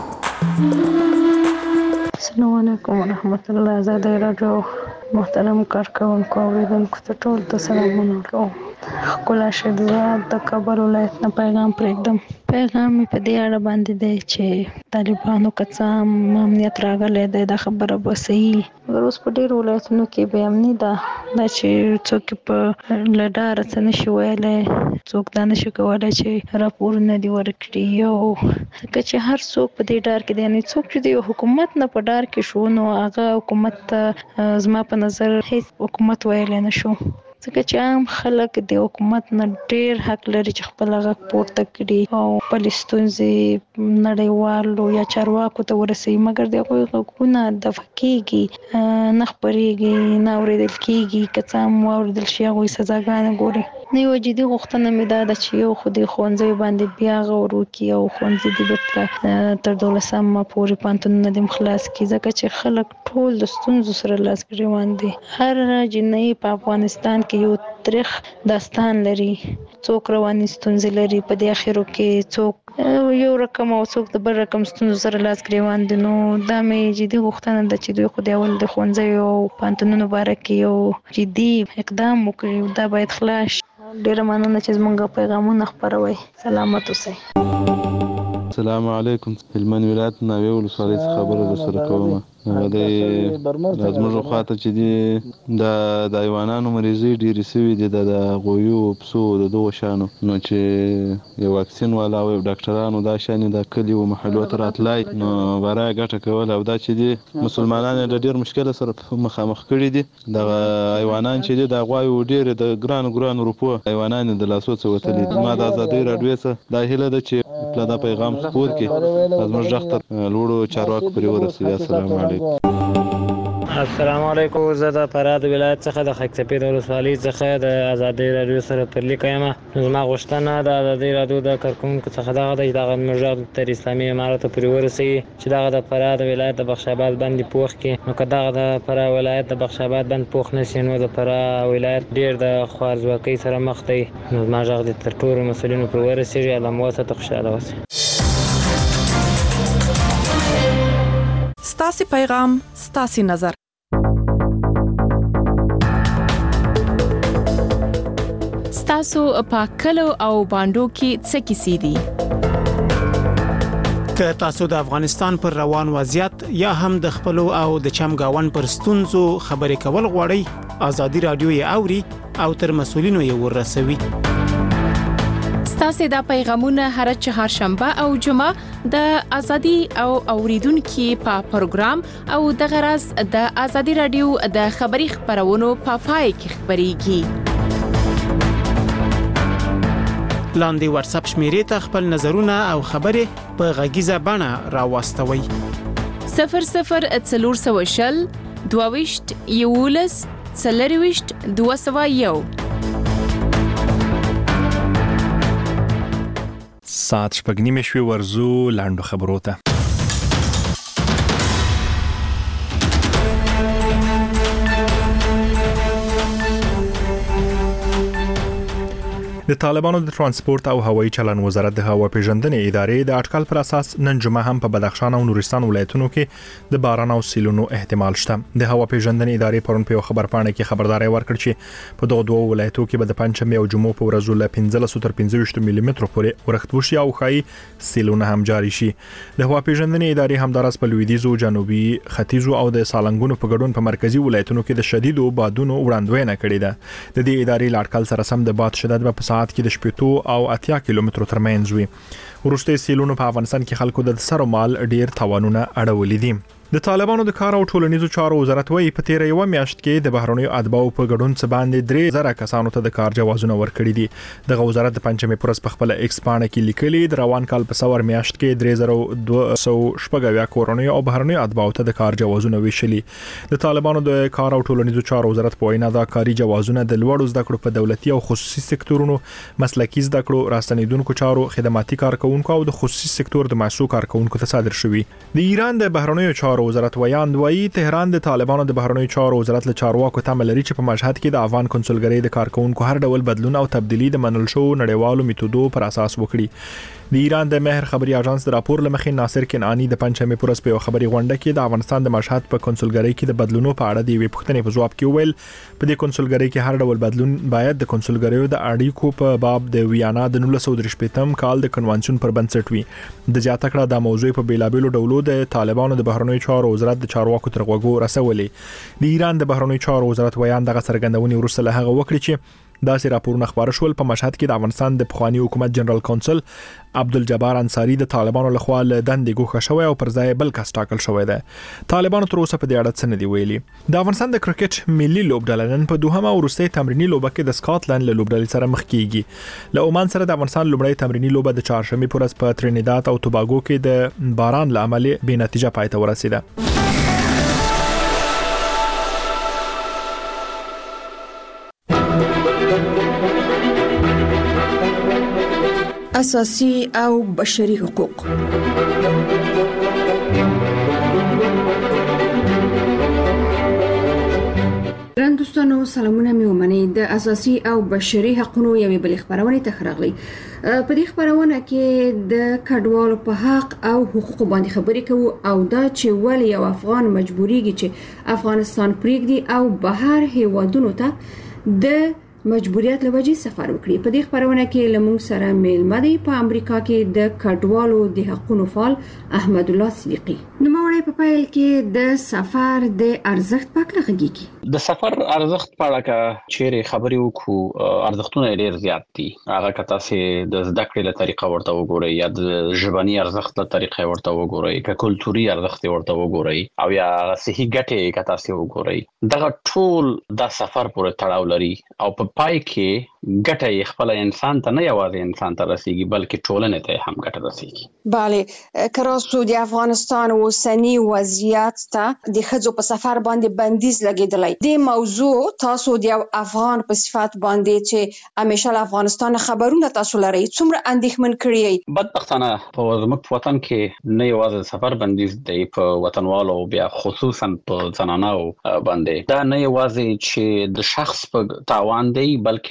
السلام علیکم ورحمت الله. آزادۍ راډیو محترم کارکونکو اوریدونکو ته ټول ته سلامونه کوم. ښکلا شهزاد د کابل ولایت نه پیغام پرېږدم. پیغام مې په دې اړه باندې دی چې طالبانو که څه هم امنیت راغلی دی دا خبره به صحیح، مګر اوس په ډېرو ولایتونو کې بې امني ده، دا چې څوک په له ډاره څه نشي ویلی، څوک دا نشي کولی چې راپورونه دې ورکړي. او ځکه چې هر څوک په دې ډار کې دی، یعنې څوک چې د یو حکومت نه په ډار کې شو نو هغه حکومت ته زما په نظر هیڅ حکومت ویلی نه شو، ځکه چې عام خلک د حکومت نه ډېر حق لري چې خپل غږ پورته کړي او خپلې ستونزې نړیوالو یا چارواکو ته ورسوي، مګر د هغوی غږونه دفع کېږي، نه خپرېږي، نه اورېدل کېږي. که څه هم واورېدل شي هغوی سزاګانې ګوري. نو یوه جدي غوښتنه مې دا ده چې یو خو د ښوونځیو باندې بیا غور وکړي او ښوونځي دې بېرته تر 12مه پورې پوهنتونونه دې خلاص کړي، ځکه چې خلک ټول د ستونزو سره لاس ګرېوان دي. هر جنۍ په افغانستان کې یو تریخ داستان لري، څوک رواني ستونزې لري، په دې اخرو کې څوک یو رقم او څوک د بل رقم ستونزو سره لاس ګرېوان دي. نو دا مې جدي غوښتنه ده چې دوی خو د اول د ښوونځیو او پوهنتونونو باره کې یو جدي اقدام وکړي، دا باید خلاص شي. ډېره مننه چې زموږ پیغامونه خپروئ. سلامت اوسئ. السلام علیکم. هلمند ولایت ناوې ولسوالۍ څخه خبره درسره کوم. زموږ خواته چې دي د حیوانانو مریضۍ ډېرې سوي دي، د غویو، پسو، د دغو شیانو، نو چې یو واکسین والا او یو ډاکټرانو دا شیانې د کلیو محلو ته راتلای نو برای ګټه کول، او دا چې دي مسلمانان یې له ډېر مشکله سره مخامخ کړي دي. دغه حیوانان چې دي د غواوو ډېرې د ګرانو روپو حیوانان یې د لاسو څخه وتلي دي. ما د ازادۍ راډیو څخه دا هیله ده چې دا پیغام خپور کړي، زموږ غږ تر لوړو چارواکو پورې ورسوي. السلام علیکم. السلام علیکم. زه د فراه ولایت څخه د خاکسپیر ولسوالۍ څخه د ازادۍ راډیو سره پرلیک یم. زما غوښتنه د ازادۍ راډیو د کارکوونکو څخه دغه ده چې دغه زموږ غږ تر اسلامي اماراتو پورې ورسوي، چې دغه د فراه ولایت د بخش اباد بند پوخ کړي. نو که دغه د فراه ولایت د بخش اباد بند پوخ نه شي نو د فراه ولایت ډېر د خوارځواکۍ سره مخ دی. نو زما غږ دې تر ټولو مسؤلینو پورې ورسېږي. الله مو وساتي، خوشحاله اوسئ. ستاسې پیغام ستاسې نظر. ستاسو په کلو او باندو کې څه کیسې دي؟ که تاسو د افغانستان پر روان وضعیت یا هم د خپلو او د چمګاون پر ستونزو خبرې کول غواړئ، ازادي رادیو یې اوري او تر مسولینو یې ورسوي. ستاسو د پیغامونه هر چهارشنبه او جمعه د ازادي او اوریدونکو په پروګرام او د غرض د ازادي رادیو د خبري خبرونو په پای کې خبريږي. لاندې واتس اپ شمیرې ته خپل نظرونه او خبرې په غږیزه بڼه راوستوي. 0040 22 یولس 40 201. ساعت شپږ نیمې شوې، ورزو لاندو خبرو ته. د طالبانو د ترانسپورت او هوایي چلن وزارت د هوا پیژندنې ادارې د اټکل پر اساس نن جمعه هم په بدخشان او نورستان ولایتونو کې د باران او سیلونو احتمال شته. د هوا پیژندنې ادارې پرون په خبر پاڼه کې خبرداري ورکړه چې په دغه دوه ولایتونو کې به د پنځمې او جمعو په ورځو له 15 تر 25 ملي متر پورې ورښت وشي او خای سیلونه هم جاري شي. د هوا پیژندنې ادارې همدارس په لویدیځو، جنوبي، ختیځو او د سالنګونو په ګډون په مرکزی ولایتونو کې د شدیدو بادونو وړاندوینه کړې ده. د دې ادارې لاټکل سره سم د باد شدت په ساعت کې د 80 او 80 کیلومترو ترمنځ وي. ورسته سیلونو په افغانستان کې خلکو د سر مال ډیر تاوانونه اړولې دي. د طالبانو د کار او ټولنیزو چارو وزارت وايي په تیر یو میاشت کې د بهرنیو اتباعو په ګډون څخه باندې 3000 کسانو ته د کار جوازونه ورکړي دي. د وزارت د پنځمې پرس په خپل ایکس پاڼه کې لیکلي د روان کال په سور میاشت کې 3200 کورنیو او بهرنیو اتباعو ته د کار جوازونه ویشلي. د طالبانو د کار او ټولنیزو چارو وزارت په وینا دا کاري جوازونه د لوړو زده کړو په دولتي او خصوصي سکتورونو، مسلکي زده کړو، راستنیدونکو چارو، خدماتي کارکونکو او د خصوصي سکتور د محصول کارکونکو ته صادر شوی. د ایران د بهرنیو چارو وزارت وایي تهران د طالبانو د بهرنیو چارو وزارت له چارواکو تمه لري چې په مشهد کې د افغان کنسولګری د کارکونکو هر ډول بدلون او تبدیلی د منل شو نړیوالو میتودو پر اساس وکړي. د ایران د مهر خبري اژانس د راپور لمخې ناصر کنعانی د پنځمې پرس په خبري غونډه کې د افغانستان د مشهد په کنسولګری کې د بدلونو په اړه د وی پښتنې په جواب کې ویل په دې کنسولګری کې هر ډول بدلون باید د کنسولګریو د اړیکو په باب د ویانا د 1938 کال د کنوانسیون پر بنسټ وي. د زیاته کړه د موضوع په بیلابېلو ډولو د طالبانو د بهرنیو چارو وزارت د چارواکو تر غوږو رسولې. د ایران د بهرنیو چارو وزارت ویان دغه څرګندونې ورسره هغه وکړي چې داسې راپورونه خبر شول په مشهد کې د افغانستان د پخوانی حکومت جنرال کونسل عبدالجبار انصاری د طالبانو لخوا له دندې ګوښه شوی او پر ځای بل کس ټاکل شوی دی. طالبانو تر اوسه په دې اړه څه نه دی ویلي. د افغانستان د کرکټ ملي لوبډله نن په دوهمه او وروستۍ تمرینی لوبه کې د سکاټلند له لوبډلې سره مخ کیږي. له عمان سره د افغانستان لومړی تمرینی لوبه د چهارشنبه پر ورځ په ترینیداد او توباګو کې د باران له امله بې نتیجه پای ته ورسیده. اساسي او بشري حقوق. ګران دوستانو سلامونه مې ومنئ. د اساسي او بشري حقوقو یوې بلې خبرونه ته خراغلي. په دې خبرونه کې د کډوالو په حق او حقوقو باندې خبرې کوو او دا چې ولې یو افغان مجبوريږي چې افغانستان پریږدي او بهر هیوادونو ته د مجبوریت لوجې سفر وکړي. په دې خبرونه کې لمون سره میلمه دی په امریکا کې د کډوالو د حقوقو فعال احمد الله صدیقی. نو موري په پیل کې د سفر د ارزښت په اړه غږیږي. د سفر ارزښت په اړه چیرې خبرې وکړو، ارزښتونه ډېر زیات دي. هغه کته چې د زده کړې له طریقه ورته وګورئ یا د ژبني ارزښت له طریقه ورته وګورئ، که کلتوري ارزښت ورته وګورئ او یا صحي ګټې کته چې وګورئ، دغه ټول د سفر پورې تړاو لري او په پای کې ګټه یې خپل انسان ته نه یوازې انسان ته رسیږي بلکې ټولنې ته هم ګټه رسیږي. بله، کراسو د افغانستان اوسنی وضعیت ته د ښځو په سفر باندې بندیز لګیدلی. د موضوع تاسو د افغان په صفات باندې چې همیشه له افغانستان خبرونه تاسو لرئ څومره اندېښمن کړی؟ بدبختانه په زموږ وطن کې نه یوازې سفر بندیز دی په وطنوالو، بیا خصوصا په زنانو باندې دا نه یوازې چې د شخص په تاوان دی بلکې د هیواد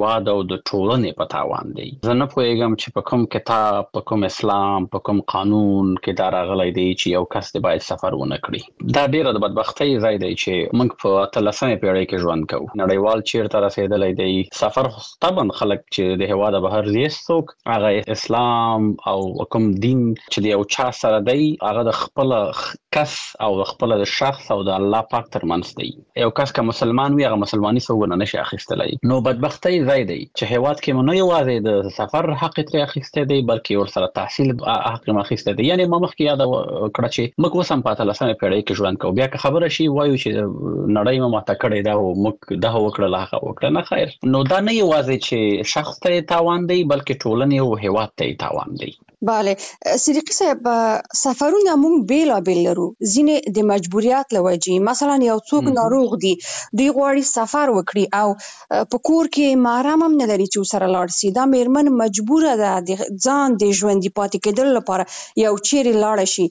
هیواد او د ټولنې په تاوان دی. زه نه پوهیږم چې په کوم کتاب، په کوم اسلام، په کوم قانون کې دا راغلی دی چې یو کس د باید سفر ونه کړي. دا ډیره د بدبختۍ ځای دی چې موږ په 13مې پیړۍ کې ژوند کوو. نړیوال چیرته رسیدلی دی. سفر طبعا خلک چې د هیواد بهر دي څوک هغه اسلام او کوم دین چې یو چا سره دی هغه د خپل کس او د خپل د شخص او د الله پاک ترمنځ دی. یو کس که مسلمان وي هغه مسلمانی څوک نه شي اخیستلی. نو بدبختۍ ځای دی چې هیواد کې نه یوازې د سفر حق ترې اخیستی دی بلکې ورسره تحصیل حق هم اخیستی دی. یعنې ما مخکې یاد کړه چې موږ اوس هم په 13مې پیړۍ کې ژوند کوو. بیا که خبره شي وایو چې نړۍ مو ماته کړې ده او موږ دغه وکړل هغه وکړه. نه خیر. نو دا نه یوازې چې شخص ته تاوان دی بلکې ټولنې او هیواد ته تاوان دی. بله صدیقی صاحب، سفرونه مونږ بیلابیل لرو. ځینې د مجبوریت له وجې، مثلا یو څوک ناروغ دی، دوی غواړي سفر وکړي او په کور کې محرم هم نه لري چې ورسره لاړ شي. دا میرمن مجبوره ده د ځان د ژوندي پاتې کېدلو لپاره یو چیرې لاړه شي.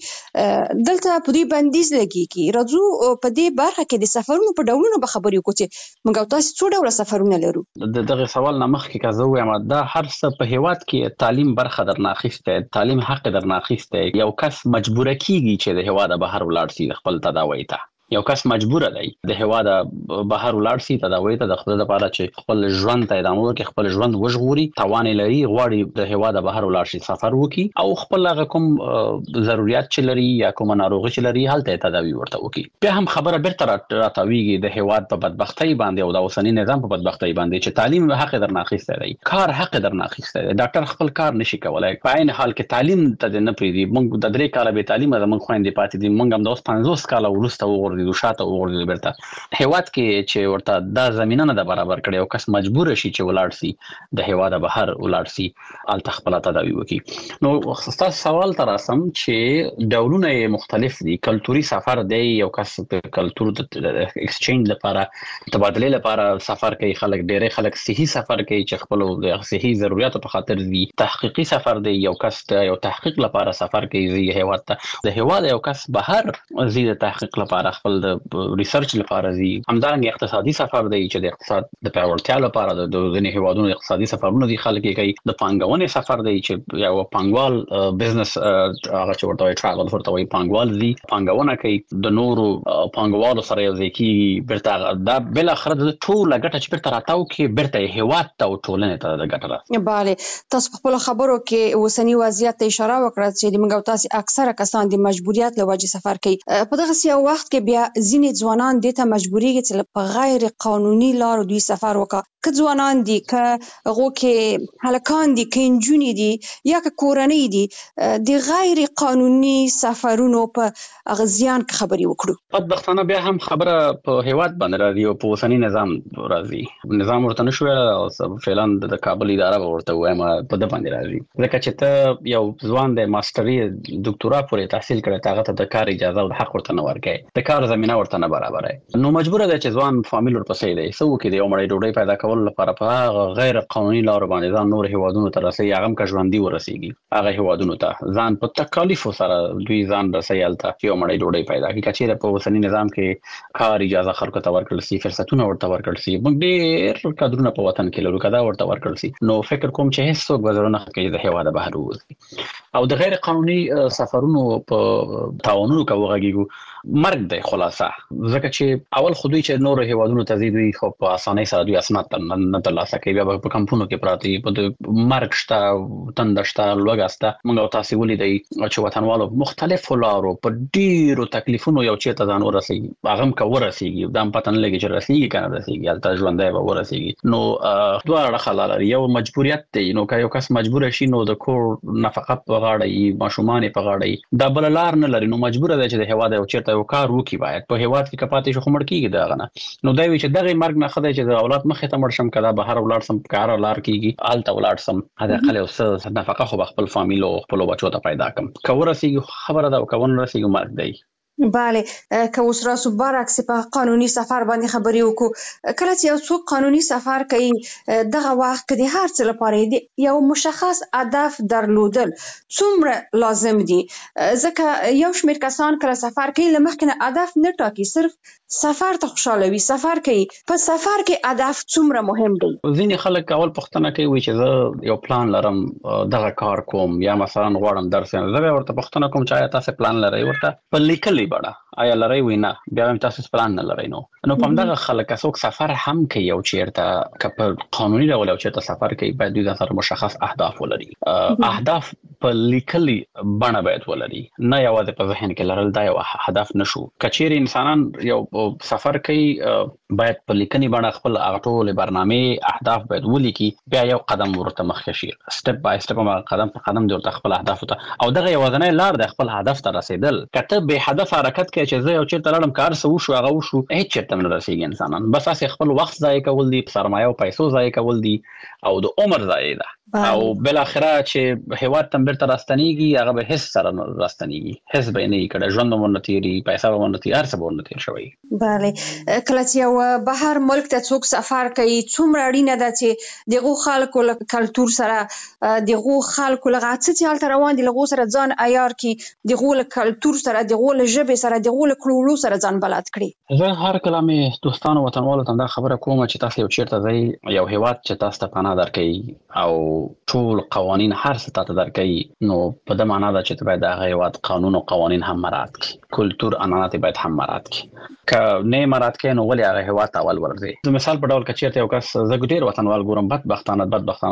دلته په دوی بندیز لګېږي. راځو په دې برخه کې د سفرونو په ډولونو به خبرې وکړو چې موږ او تاسو څو ډوله سفرونه لرو. د دغه سوال نه مخکې که زه ووایم دا هر څه په هیواد کې تعلیم برخه درنه اخیستی، تعلیم حق درنه اخیستی. یو کس مجبوره کیږي چې د هیواد بهر ولاړ شي خپل تداوی ته. یو کس مجبوره دی د هیواد بهر ولاړ شي تداوی ته د خپل لپاره چې خپل ژوند ته ادامه ورکړي، خپل ژوند وژغوري، توان لري، غواړي د هیواد بهر ولاړ شي، سفر وکړي او خپل هغه کوم ضرورت چې لري یا کوم ناروغي چې لري هلته تداوی ورته وکړي. بیا هم خبره بیرته راتاویږي د هیواد په بدبختۍ باندې او د اوسنی نظام په بدبختۍ باندې چې تعلیم حق درنه اخیستی دی، کار حق درنه اخیستی دی. ډاکټر خپل کار نشي کولای. په عین حال کې تعلیم ته نه پریږدي. موږ د 3 کاله به تعلیم زموږ خويندې پاتې دي. موږ هم د 50 کاله وروسته وګورئ شاته وګورئ بیرته هیواد کې چې ورته دا زمينه نه برابر کړي او کس مجبور شي چې ولاړ شي د هیواد بهر ولاړ شي الته خپل تداوی وکړي. نو تاسو سوال تر اسم چې ډولونه مختلف دي. کلتوري سفر دی، یو کس په کلتور د ایکسچینج لپاره تبادله لپاره سفر کوي. خلک ډېر خلک صحیح سفر کوي چې خپل د صحیح ضرورتو په خاطر دي. تحقیقي سفر دی، یو کس یو تحقیق لپاره سفر کوي زی هیواد ته. د هیواد یو کس بهر زی د تحقیق لپاره خپل د ریسرچ لپاره زی. همدارنګه اقتصادي سفر دی چې د اقتصاد د پیاوړتیا لپاره د ځینې هیوادونو اقتصادي سفرونه دي خلک کوي. د پانګونې سفر دی چې یو پانګوال بزنس هغه چې ورته ټراول ورته وي پانګوال دی، پانګونه کوي د نورو پانګوالو سره یو ځای کیږي. بیرته دا بل اخر د ټول ګټه چې بیرته راتاو کې بیرته هیواد ته او ټولنې ته د ګټه راځي. بله تاسو په خپل خبرو کې اوسنی وضعیت ته اشاره وکړه چې موږ او تاسو اکثره کسان د مجبوریت له وجې سفر کوي. په دغه یو وخت کې بیا ځینې ځوانان دې ته مجبوریږي چې په غیر قانوني لارو دوی سفر وکړي. که ځوانان دي، که هغو کې هلکان دي، که نجونې دي یا که کورنۍ دي، د غیر قانوني سفرونو په هغه زیان کې خبرې وکړو. بدبختانه بیا هم خبره په هیواد باندې راځي او په اوسني نظام راځي. نظام ورته نشو او فعلا د کابل اداره ورته وایم په د باندې راځي. ځکه چې ته یو ځوان د ماستري ډاکټرا پورې تحصیل کړی، هغه ته د کار اجازه او حق ورته نه ورکړي، د کار زمينه ورته نه برابرای. نو مجبور دی چې ځوان فامیل ورپسې دی سو کې دی عمر ډوډۍ پیدا کول لپاره په غیر قانوني لارو باندې ځان نور هیوادونو ته رسي. هغه هم که ژوندۍ ورسیږي هغه هیوادونو ته ځان په تکالیف سره دوی ځان رسي الته چې عمر ډوډۍ پیدا کړي. کچېره په اوسنی نظام کې کار اجازه خلکو ته ورکړل شي، فرصتونه ورته ورکړل شي. موږ ډېر کډرونه په وطن کې لرو کدا ورته ورکړل شي. نو فکر کوم چې هیڅ څوک وزرونه کوي د هیواد بهر وځي او د غیر قانوني سفرونو په تعاونونو کوي مرګ دی خلاصه. ځکه چې اول خو دوی چې نور هیوادونو ته ځي خو په اسانۍ سره دوی اسناد نه ترلاسه کوي. بیا په کمپونو کې پراته په مرګ شته، تنده شته، لوږه شته. موږ تاسو ولیدئ چې وطنوالو مختلفو لارو په ډیرو تکلیفونو یو چیرته ځان ورسېږي. هغه هم که ورسېږي دا هم پته نه لګي چې رسېږي که نه رسېږي، هلته ژوندی به ورسېږي. نو دواړه اړخه لري. یو مجبوریت دی، نو که یو کس مجبور شي نو د کور نفقه په غاړه ماشومان په غاړه دا بل لار نه لري. نو مجبور دی چې د هیواد یو چیرته یو کار وکړي. باید په هیواد کې کپاتې شو خو مړ کېږي دغه نه. نو دا وی چې دغه مرګ نه خدای چې د اولاد مخې ته مړ شم کدا بهر ولاړ سم کار لار کېږي هلته ولاړ سم هدا خپل او څه نفقه خو خپل فامیل او خپل بچو ته پیدا کم. که ورسېږي خبره ده او که ونه رسېږي مرګ دی. bale که اوس راسو برعکس په قانوني سفر باندې خبرې وکړو کله چې یو څوک قانوني سفر کوي دغه وخت کې د هر څه لپاره یو مشخص هدف درلودل څومره لازم دي ځکه یو شمېر کسان کله سفر کوي له مخکې نه هدف نه ټاکي صرف سفر ته خوشاله وي سفر کوي په سفر کې هدف څومره مهم دی ځینې خلک اول پوښتنه کوي چې زه یو پلان لرم دغه کار کوم یا مثلا غواړم درس زه ورته پوښتنه کوم چې آیا تاسو پلان لرئ ورته په لیکلي بڼه آیا لرئ وینا بیا هم تاسو پلان نه لرئ نو په همدغه خلک څوک سفر هم کوي او چیرته که په قانوني ډول او چیرته سفر کوي باید دوی سره مشخص اهداف ولري اهداف په لیکلي بڼه باید ولري نه یوازې په ذهن کې لرل دا یو هدف نشو کچېر انسانان یو سفر کوي باید په لیکني بڼه خپل ټول برنامه اهداف باید ولیکي بیا یو قدم ورته مخکې شي سټپ بای سټپ قدم په قدم د خپل اهداف ته او دغه یوازنۍ لار د خپل هدف ته رسیدل کته به هدف حرکت کوي چې زه یو چیرته لړم کار سو شو هغه وشو هیڅ چیرته نه رسیږي انسانان بس اسې خپل وخت ضایع کول دي سرمایه او پیسو ضایع کول دي او د عمر ضایع ده او بل اخره چې هیواد تم بیرته راستنیږي هغه به هیڅ سره راستنیږي هیڅ به نه کړه ژوند مونږ تیری پیسې مونږ تیر هر څه مونږ تیر شوی bale کله چې یو بهر ملک ته څوک سفر کوي څومره اړینه ده چې دغه خلکو له کلچر سره دغه خلکو له غاڅ چې حالت روان دي له سره ځان عیار کی دغه له کلچر سره دغه له ژبه سره دغه له کلورو سره ځان بلد کړي زه هر کله مې دوستانو وطنوالو ته دا خبره کوم چې تاسو یو چیرته ځئ یو هیواد چې تاسو ته پناه درکړي او ټول قوانین هر څه ته درکړي نو په دې معنی دا چې باید هغه هیواد قانون او قوانین هم مراعات کړي کلچر عنعنات باید هم مراعات کړي که نه مراعات کړي نو ولې هغه هیواد اول ورځي د مثال په ډول کې چیرته یو کس زه ډیر وطنوال ګورم بدبختانه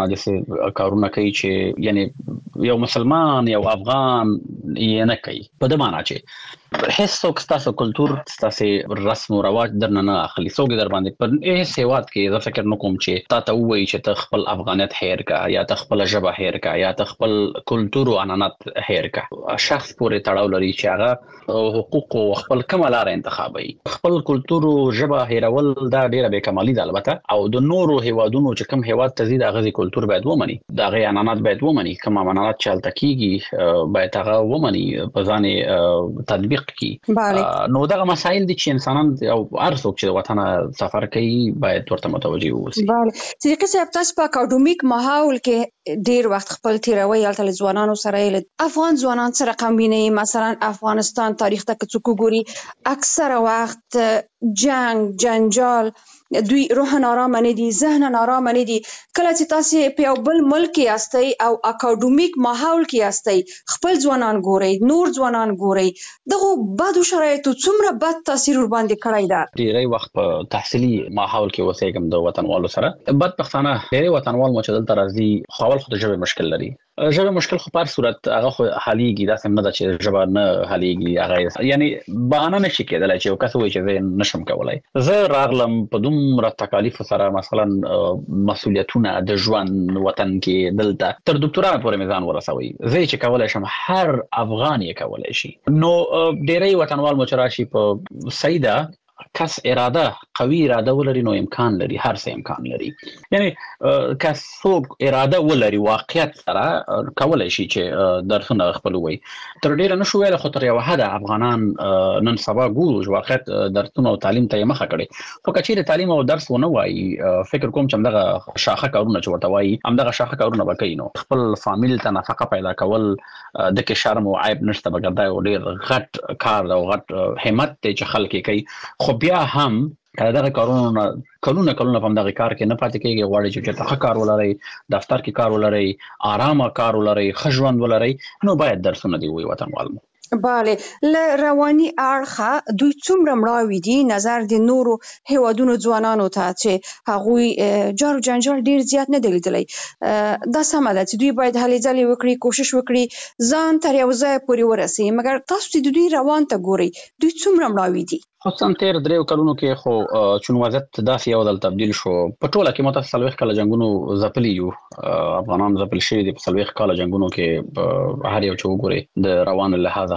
داسې کارونه کوي چې یعنی یو مسلمان یو افغان یې نه کوي په دې معنی چې هیڅ څوک تاسو کلچر تاسو رسم او رواج درنه نه اخلي څوک در باندې پر هیڅ هیواد کې زه فکر نه کوم چې تاسو وایي چې ته خپل افغانیت هیر کا یا ته خپل ژبه هیر کا یا ته خپل کلچر او عنعنات هیر کا شخص پورې تړاو لري چې هغه حقوق او خپل کمالار انتخابي خپل کلچر او ژبه هیرول دا ډیره به کمالي ده البته او د نورو هیوادونو چې کوم هیواد تزيد هغه کلچر باید ومني دا غي عنعنات باید ومني کوم عنعنات چالت کیږي باید هغه ومني په ځان تطبیق کی نو دغه مسائل دي چې انسانان او هر څوک چې وطن سفر کوي باید ورته متوجي وي bale چې کله تاسو په اکاډمیک ماحول کې ډیر وخت خپل تیروي الته ځوانانو سره افغان ځوانان سره کمبینې مثلا افغانستان تاریخ ته څوک ګوري اکثره وخت جنگ جنجال دوی روح نارامه نه دي ذهن نارامه نه دي کله چې تاسو په یو بل ملک یاستئ او اکاډمیک ماحول کې یاستئ خپل ځوانان ګورئ نور ځوانان ګورئ دغه بدو شرایطو څومره بد تاثیر ور باندې کړی دا ډیری وخت په تحصیلي ماحول کې اوسېږم د وطنوالو سره بدبختانه ډیری وطنوال مو چې دلته راځي خپل خود ژبه مشکل لري ژبه مشکل خو په صورت هغه خو حاليږي دا څنګه ده چې ژبه نه حاليږي هغه یعنی بهانه نشي کېدلای چې یو کس وایي چې زه نشم کولای زه راغلم په دومره تکالیف سره مثلا مسؤلیتونه د ژوند وطن کې دلته تر ډاکټرا پورې میزان ورسوي زه چې کولای شم هر افغان یې کولای شي نو ډیری وطنوال مو چې راشي په سیده کس اراده قوي اراده ولري نو امکان لري هر څه امکان لري یعنی کس څوک اراده ولري واقعیت سره کولای شي چې درسونه خپل وي تر ډیره نشو ویل خو تر یو حد افغانان نن سبا ګورو چې واقعیت درسونه او تعلیم ته مخه کړي خو کچېره تعلیم او درس ونه وایي فکر کوم چې همدغه شاخه کارونه چې ورته وایي همدغه شاخه کارونه وکړي نو خپل فامیل ته نفقه پیدا کول د کې شرم او عیب نشته بګر دا ډیر غټ کار او غټ همت چې خلک کوي خو بیا هم کله دغه کارونه کلونه په دغه کار کې نه پاتې کېږي غواړي چې ته کار ولري دفتر کې کار ولري آرامه کار ولري خژوند ولري نو باید درسونه دی وي وطنوال bale ل رواني اړخه دوی څومره مړاوي دي نظر د نورو هیوادونو ځوانانو ته چې هغه جارو جنجال ډیر زیات نه دی لیدلی دا سمه ده چې دوی باید هلې ځلې وکړي کوشش وکړي ځان تر یو ځای پورې ورسي مګر تاسو چې دوی روان ته ګوري دوی څومره مړاوي دي خصوصا تیر دریو کلونو کې خو چون وضعیت داسې یو ډول تبدیل شو په ټوله کې متأسفانه کله جنگونو ځپلي یو افغانان ځپل شوي دي په 40 کال جنگونو کې هر یو چې وګوري د روان لحاظه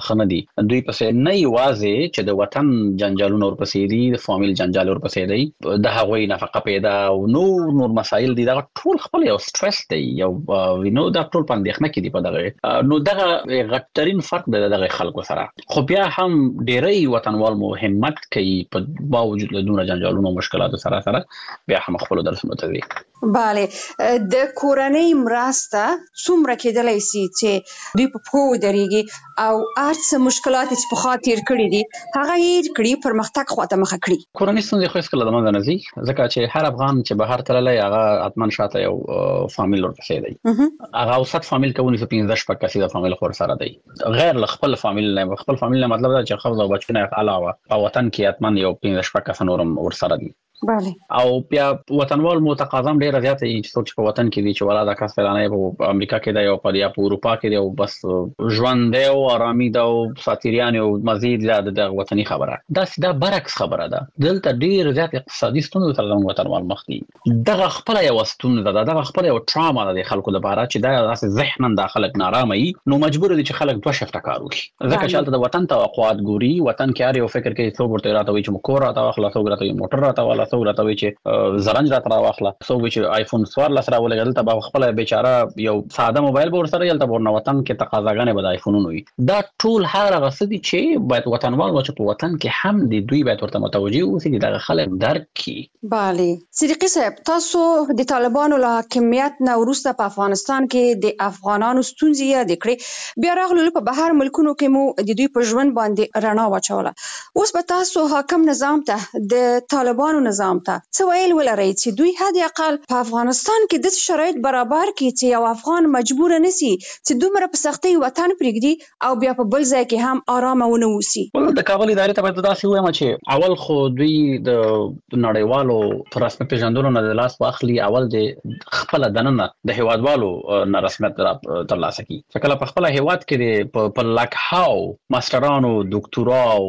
خنه دي دوی پسې نه یوازې چې د وطن جنجالونه ورپسې دي د فامیل جنجال ورپسې دی د هغوی نفقه پیدا او نور مسایل دي دا ټول خپل یو سټرس دی یو وینو دا ټول پاندېخنه کې دي په دغه نو دغه غټرین فرق دی دغه خلکو سره خو بیا هم ډېری وطنوال مو همت کوي په باوجود له دونه جنجالونو مشکلاتو سره بیا هم خپل درسونه ته دي bale د کورنۍ مرسته څومره کېدلای شي چې دوی په پوه درېږي او ارڅ مشکلات چې په خاطر کړی دي هغه یې کړی پرمختګ خواته مخه کړی کورنۍ ستونزې خو هیڅکله د منځه نه ځي ځکه چې هر افغان چې بهر تللی هغه حتما شاته یو فامیل ورپسې دی هغه اوسط فامیل کوي چې 15 شپږ کسیزه فامیل خور سره دی غیر له خپل فامیل نه مطلب دا چې خپل بچونه علاوه په وطن کې حتما یو 15 شپږ کس نورم ور سره دي او بیا وطنوال متقاضم ډیره زیاته چې څوک په وطن کې دي چې ولا د کس فلانه په امریکا کې دی او په اروپا کې دی او بس ژوند دی او آرامي دی او ساتیریان او مزید زیاده د وطني خبره دا برعکس خبره ده دلته ډیر زیات اقتصادي ستونزې سره د وطنوال مخ دي دغه خپل یو ستونزه ده دغه خپل یو ټراما ده د خلکو لپاره چې دا داسې ذهناً د خلک نارامه وي نو مجبور دي چې خلک دوه شفته کار وکړي ځکه چې هلته د وطن توقعات ګوري وطن کې یو فکر کوي څوک ورته راته وي چې مکور راته واخله څوک راته وي موټر راته واخله څوک راته وي چې زرنج راته واخله څوک وي چې آیفون 14 سره ولګل ته به خپل بیچاره یو ساده موبایل به ورسره یلته ورنه وطن کې تقاضاګانې به د آیفونونو وي دا ټول هغه غصدي چې باید وطنوال چې په وطن کې هم دي دوی باید ورته متوجي اوسي دغه خلک درک کړي bale صدیقي صاحب تاسو د طالبانو له حاکمیت نه وروسته په افغانستان کې د افغانانو ستونزې یاد کړې بیا راغلو په بهر ملکونو کې مو د دوی په ژوند باندې رڼا واچوله اوس به تاسو حاکم نظام ته د طالبانو نظام ته څه ویل ولرئ چې دوی حد اقل په افغانستان کې د شرایط برابر کړي چې یو افغان مجبور نه سي چې دومره په سختۍ وطن پرېږدي او بیا په بل ځای کې هم آرام ونه اوسي د کابل ادارې ته باید داسې ووایم چې اول خو دوی د نړیوالو رسمي پیژندلو نه د لاس واخلي اول د خپل دننه د هیوادوالو نه رسمیت ترلاسه کړي چې کله په خپل هیواد کې په لکهاو ماسترانو دکتورا او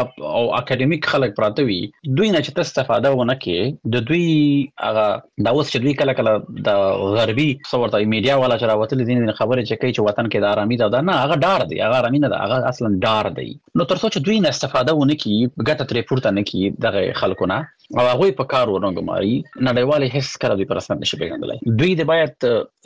اکاډمیک خلک پراته وي دوی نه چې استفاده ونه کړي د دوی هغه دا اوس چې دوی کله کله د غربي څورته میډیا والا چې راوتل دي نه خبره چې کوي چې وطن کې د آرامي ده نه هغه ډار دی هغه آرامي نه ده هغه اصلا ډار دی نو تر څو چې دوی نه استفاده ونه کړي ګټه ترې پورته نه کړي دغه خلکو نه او هغه په کار ورنګماري نړیوال هیڅ کله دوی پر رسمیت نشي پیژندلای دوی د باید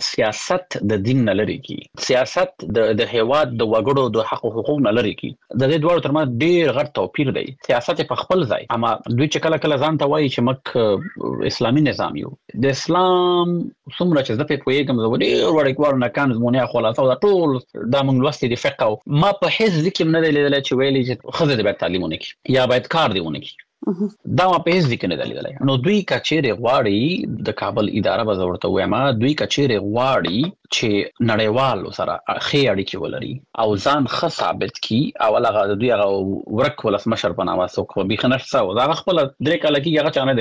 سیاست د دین نه لري کی سیاست د هیواد د وګړو د حق او حقوق نه لري کی د دې دوه ترمنځ ډیر غټ توپیر دی سیاست په خپل ځای اما دوی چې کله ځان ته وایي چې مک اسلامي نظام یو د اسلام څومره چې د په پویګم زو ډیر وړکوال نه کان زمونږه خلاصو دا ټول د موږ لوستي د فقه ما په هیڅ ځکه نه لیدل چې ویلي چې خزه د تعلیمونه کی یا باید کار دیونه کی دا ما په هیڅ ځکه نه لیدل نو دوی کچېره غواړي د کابل اداره به ورته وایم دوی کچېره غواړي چې نړیوالو سره ښه اړیکې ولري او ځان ښه ثابت کی او هغه دوی هغه ورک ولس مشر په نامه څوک به خنرسه او هغه خپل درې کاله کې هغه چانه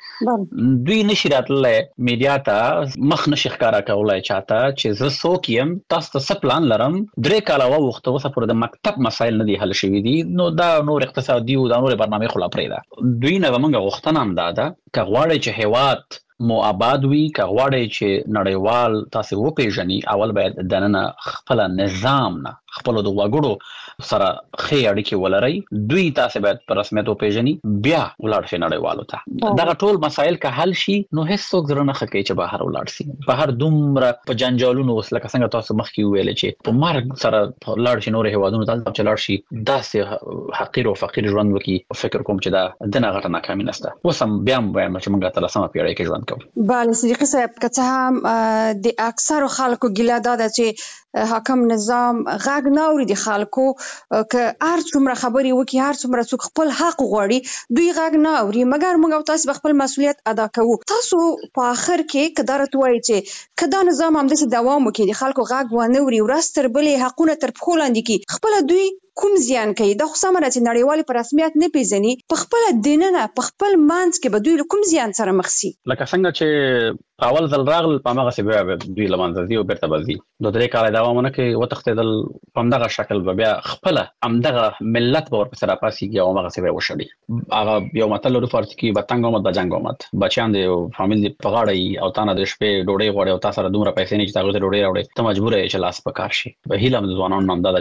لیدل دوی نشي راتللی میډیا ته مخ نشي ښکارا کولای چاته چې زه څوک یم تاسو ته څه پلان لرم درې کاله وخت اوسه پر د مکتب مسایل نه دي حل شوي دي نو دا نور اقتصادي او دا نور برنامه خلا پرېده دوی نه موږ غوښتنه هم ده که غواړي چې هیواد مو آباد وي که غواړي چې نړیوال تاسو وپیژني اول باید دننه خپل نظام نه خپل د وګړو سره ښه اړیکې ولري دوی تاسو باید په رسمیت وپیژني بیا ولاړ شي نړیوالو ته دغه ټول مسایل که حل شي نو هیڅ څوک زړه نه ښه کوي چې بهر ولاړ شي بهر دومره په جنجالونو اوس لکه څنګه تاسو مخکې ویل چې په مرګ سره ولاړ شي نور هیوادونو ته چې ولاړ شي داسې حقیر او فقیر ژوند وکړي فکر کوم چې دا دنه غټه ناکامي نشته اوس هم بیا وایم چې موږ ته لسمه پیړۍ کې ژوند bale صدیقي صاحب که څه هم د اکثرو خلکو ګیله دا ده چې حاکم نظام غږ نه اوري د خلکو که هر څومره خبرې وکړي هر څومره څوک خپل حق غواړي دوی غږ نه اوري مګر موږ تاسو به خپل مسؤلیت ادا کوو تاسو په آخر کې که دا راته وایي چې که دا نظام همداسې دوام وکړي د خلکو غږ ونه اوري ورځ تر بلې حقونه تر پښو لاندې کړي خپله دوی کوم زیان کوي دا خو سمه ده چې نړیوالې په رسمیت نه پیژني په خپله دننه په خپل منځ کې به دوی له کوم زیان سره مخ سي لکه څنګه چې اول ځل راغلل په هماغسې بیا دوی له منځه ځي او بیرته به ځي د درې کاله دوام ونه کوي وتښتېدل په همدغه شکل به بیا خپله همدغه ملت به ورپسې راپاڅېږي او هماغسې به یې وشړي هغه یو متل لرو فارسي کې به تنګ آمد به جنګ آمد بچیان د یو فامیل دې په غاړه وي او تا نه د شپې ډوډۍ غواړي او تا سره دومره پیسې نه چې تا هغوی ته ډوډۍ راوړې ته مجبوره یې چې لاس په کار شي به هیله هم د ځوانانو نه همدا ده چې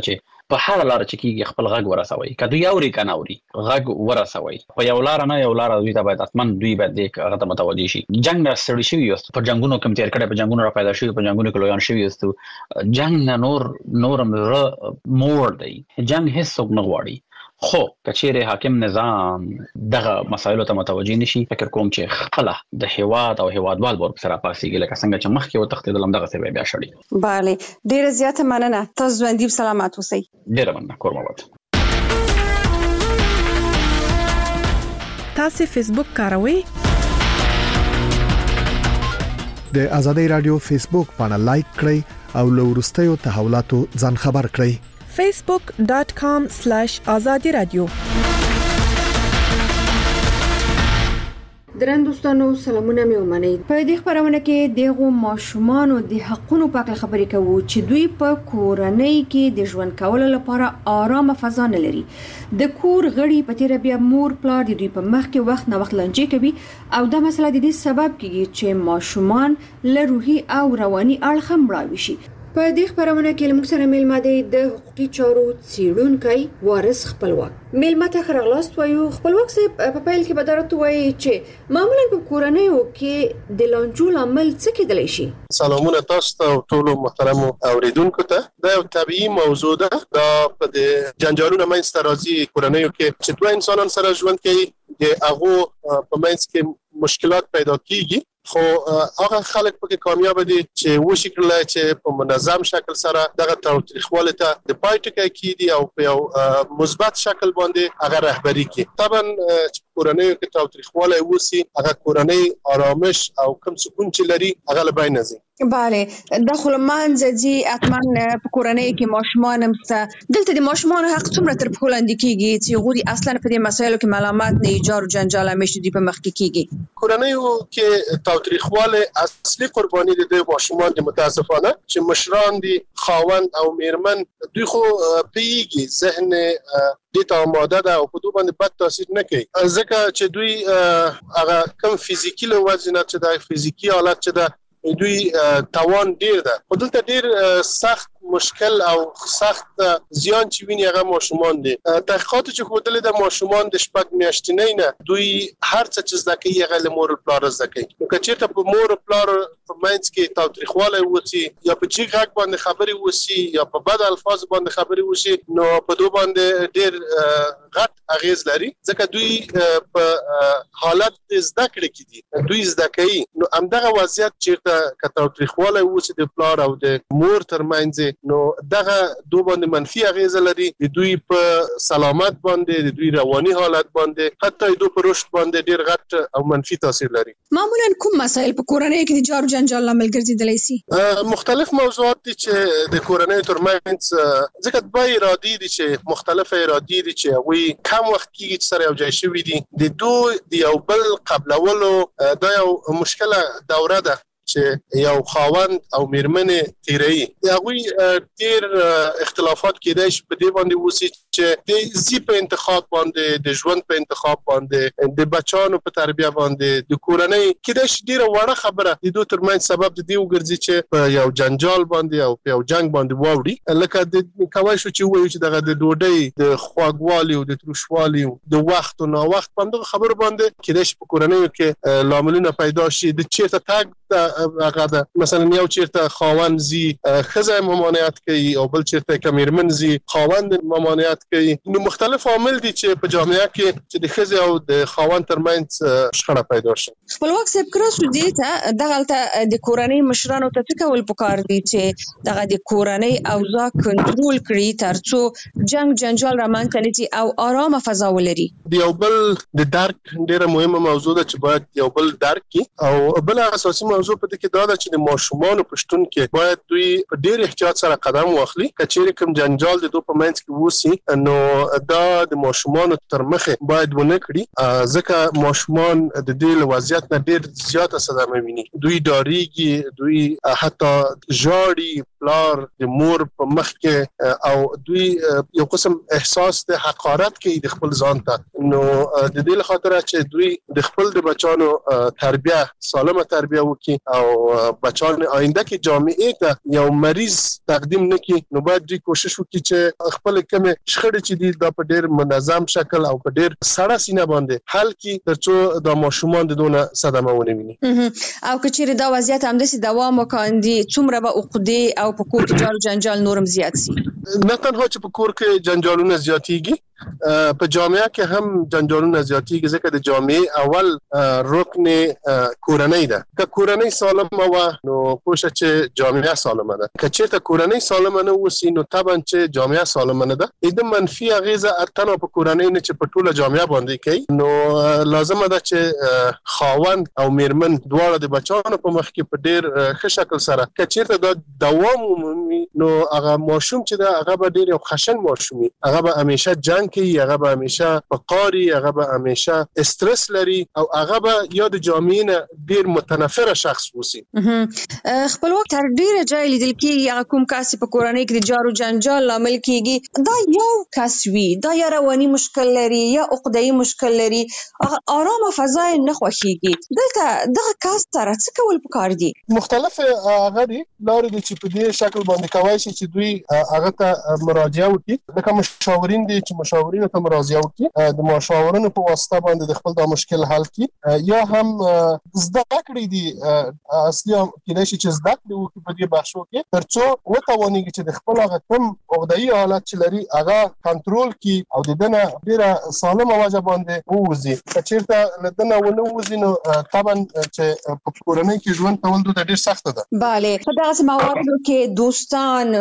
په هر لار چې کیږي خپل غږ ورسوي کدو یوري کنه اوري غږ ورسوي په یو لار نه یو لار دوی ته باید اتمن دوی باید د هغه ته متوجي شي جنگ نه سړی شي یو په جنگونو کم تیر کړه په جنگونو را پیدا شي په جنگونو کې لویان شي یو جنگ نه نور مور دی جنگ هیڅ نه غواړي خو کچېره حاکم نظام دغه مسایلو ته متوجي نشي فکر کوم چې خپل د هیواد او هیوادوال ور سره پاسيږي لکه څنګه چې مخکې و تختیدل هم دغه څه بیا شړي bale ډیره زیاته مننه تاسو ژوندۍ سلامات اوسئ ډیره مننه کورمواد تاسو فیسبوک کاروئ د ازادي رادیو فیسبوک باندې لایک کړئ او له وروستیو تحولاتو ځان خبر کړئ facebook.com/azadi radio درن دوستانو سلامونه مې ومنئ په دې خبرونه کې دغه ماشومان او د حقونو په اړه خبرې کوو چې دوی په کورنۍ کې د ژوند کولو لپاره آرامه فضا نه لري د کور غړي په تیر بیا مور پلار د دوی په مخ کې وخت نه وخت لنجې کوي او دا مسله د دې سبب کیږي چې ماشومان له روحي او رواني اړخ مړاوي شي په دې خبرونه کې موږ سره میلمه دی د حقوقي چارو څیړونکی وارث خپلواک میلمه ته خرغلاست وایو خپلواک صاحب په پیل کې بدارت وایي چې معمولا په کورنیو کې د لانجو عمل څه کېدلی شي سلامونه تاسو ته ټول محترم اوریدونکو ته دا یو طبيعي موضوع ده دا په جنجالونو منځ ته راځي کورنیو کې چې دوه انسانان سره ژوند کوي د هغه په منځ کې مشکلات پیدا کیږي خو هغه خلک پکې کامیاب دي چې وشي کړل چې په منظم شکل سره دغه تاریخواله ته د پایټکای کیدي او په یو مثبت شکل باندې هغه رهبری کوي طبعا چې کورنۍ کې تاریخواله وسی هغه کورنۍ آرامش او کوم سکون چې لري هغه لبای نه زی bale داخل منځي اتمن په کورنۍ کې ماشومان همسته دلته د ماشومان حق څومره تر په لاندې کیږي چې غوړي اصلا په دې مسایلو کې معلومات نه ایجاد او جنجال همیشه دی په مخ کې کیږي کورنۍ کې تاریخواله اصلي قرباني دي د ماشومان د متاسفانه چې مشران دي خاوند او میرمن دوی خو پیږي ذهن دیتا آماده ده او په دوی باندې بد تاثیر نه کوي ځکه چې دوی هغه کم فزیکی له وجنه چې د فزیکی حالت چې د دوی توان ډیر ده خو دلته ډیر سخت مشکل او سخت زیان چې ویني هغه ماشومان دي تحقیقات چې خودل د ماشومان د شپږ میاشتنۍ نه دوی هر څه چې زده کوي هغه له مور پلار زده کوي نو کچېرته په مور پلار په منځ کې تاریخواله وسی یا په جګ غږ باندې خبري وسی یا په بد الفاظ باندې خبري وسی نو په دوی باندې ډیر غټ اغیز لري ځکه دوی په حالت زده کړې کې دي دوی زده کوي نو همدغه وضعیت چې تاریخواله وسی د پلار او د مور ترمنځ نو دغه دوه باندې منفي اغیز لري د دوی په سلامت باندې د دوی رواني حالت باندې حتی دوی په رشد باندې ډیر غټ او منفي تاثیر لري معمولا کوم مسایل په کورنۍ کې د جار جنجال لامل ګرځیدلی شي مختلف موضوعات دي چې د کورنۍ ترمنځ ځکه دوه ارادي دي چې مختلف ارادي دي چې وي کم وخت کې چې سره یو ځای شوي دي د دوی یو بل قبلولو دا یو مشکله دوره ده چې یو خاوند او میرمنې تیري هغه ډیر اختلافات کېدای شي په دې باندې وسی چې د زی په انتخاب باندې د ژوند په انتخاب باندې د بچانو په تربیه باندې د کورنۍ کېدای شي ډیره وړه خبره د دوه ترمنځ سبب د دې وګرځي چې په یو جنجال باندې او په یو جنگ باندې واوړي لکه د کوي شو چې وایي چې دغه د ډوډۍ د خواږوالي او د تروشوالي د وخت او نا وخت باندې خبر باندې کېدای شي په کورنۍ کې لاملونه پیدا شي د چیرته تاګ هغه ده مثلا یو چیرته خاوند زی خزه ممانعت کوي او بل چیرته کمیرمن زی خاوند ممانعت کوي نو مختلف عوامل دي چې په جامعه کې چې د خزه او د خاوند ترمنځ شخړه پیدا شي خپلواک صاحب کراسو دي ته دغلته د کورنۍ مشرانو ته کول پکار دي چې دغه د کورنۍ اوضاع کنټرول کړي ترڅو جنگ جنجال رامنځته نشي او آرامه فضا ولري یو بل د درک ډیره مهمه موضوع ده چې باید یو بل درک کی او بل اساسي موضوع په دې کې دا ده چې د ماشومان پښتون کې باید دوی ډیر احتیاط سره قدم واخلي کچېرې کوم جنجال د دوی په منځ کې وسی نو دا د ماشومان تر مخه باید ونه کړي ځکه ماشومان د دې وضعیت نه ډیر زیاته صدمه ویني دوی ډاریږي دوی حتی ژاړي پلار د مور په مخ کې او دوی یو قسم احساس د حقارت کوي د خپل ځان ته نو د دې لپاره چې دوی د خپل د بچانو تربیه سالمه تربیه وکړي او بچان آینده کې جامعه ته یو مریض تقدیم نکړي نو باید دوی کوشش وکړي چې خپل کمه شخړې چې دي دا په ډېر منظم شکل او په ډېر سړه سینه باندې حل کړي ترڅو د ماشومان د دونه صدمه ونه ویني او کچېره دا وضعیت همداسې دوام وکاندي څومره به عقدې او په کور کې جار جنجال نورم زیات سي نه تنها چې په کور کې جنجالونه زیاتېږي په جامعه کې هم جنجالونه زیاتېږي ځکه د جامعه اول رکن کورنۍ ده که کورنۍ سالمه و نو پوښه چې جامعه سالمه ده که چېرته کورنۍ سالمه نه وسی نو طبعا چې جامعه سالمه نه ده د منفي اغیزه اتنه په کورنۍ نه چې په ټوله جامعه باندې کوي نو لازمه ده چې خاوند او میرمن دواړه د بچانو په مخ کې په ډېر ښه شکل سره که چېرته دا دوام ومومي نو هغه ماشوم چې ده هغه به ډېر یو خشن ماشوم وي هغه به همیشه جنګ کوي هغه به همیشه فقاري هغه به همیشه استرس لري او هغه به یا د جامعې نه ډېر متنفره شخص وسی خپلواک تر ډیره ځای لیدل کېږي هغه کوم کس په کورنۍ کې د جارو جنجال لامل کېږي دا یو کس وي دا یا رواني مشکل لري یا عقده‌ای مشکل لري آرامه فضا نه خوښيږي دلته دغه کس سره څه کول پکار دي مختلف هغه دي لارې دي چې په دې شکل باندې کوي چې دوی هغه ته مراجعه وکړي لکه مشاورین دي چې مشاورین ته مراجعه وکړي د مشاورینو په واسطه باندې د خپل د مشکل حل کړي یا هم زده کړې دي اصلي کله چې زده کړې وکړي په دې بحثو کې ترڅو وتوانيږي چې د خپل هغه کم عقده‌ای حالت چې لري هغه کنټرول کړي او د دنه ډیره سالمه وجه باندې ووزي چې لدنه ونه ووزي نو طبعا چې په کورنۍ کې ژوند کول د ډیر سخت ده bale په دغه مواردو کې دوستان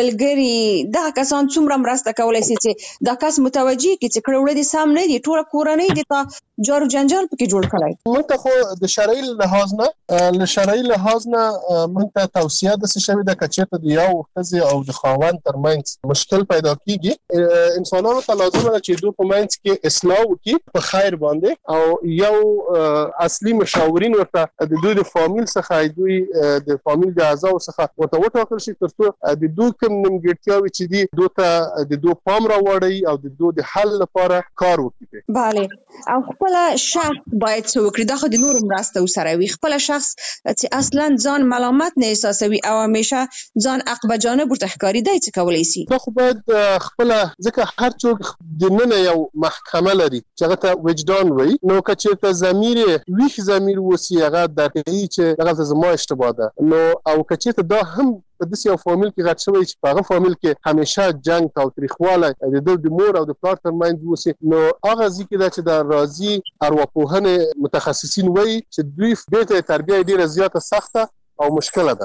ملګری دا کسان څومره مرسته کولای شي چې دا کس متوجي کی چې کړه وړي دي سام نه دي ټول کورنۍ دي ته جارو جنجال پکې جوړ کړای موږ ته خو د شرعي لحاظ نه له شرعي لحاظ نه موږ ته توصيه د شوی د کچته دی یو خزي او د خاوند ترمنځ مشکل پیدا کیږي انسانانو ته لازم ده چې دوی په منځ کې اصلاح وکړي په خیر باندې او یو اصلي مشاورین ورته د دوی د فامیل څخه دوی د فامیل د اعضاء څخه ورته وټاکل شي ترڅو د دوی کوم نیمګړتیاوي چې دي دوی ته د دوی پام راوړي او د دوی د حل لپاره کار وکړي bale او خپل شخص باید څه وکړي دا خو د نورو مرسته وسره وي خپل شخص چې اصلا ځان ملامت نه احساسوي او همیشه ځان عقب جانب ورته ښکاري دی څه کولای شي دا خو باید خپل ځکه هر څوک د نن یو محکمه لري چې هغه ته وجدان وي نو که ته ضمیر ویښ ضمیر وسی هغه درکې چې هغه زما اشتباه ده نو او که ته دا هم په داسې یو فامیل کې غټ شوی چې په هغه فامیل کې همیشه جنگ او تاریخواله د مور او د پلار ترمنځ وسی نو هغه ځکه چې د راضي ارواپوهنه متخصصین وایي چې دوی به تربیه ډیره زیاته سخته او مشکله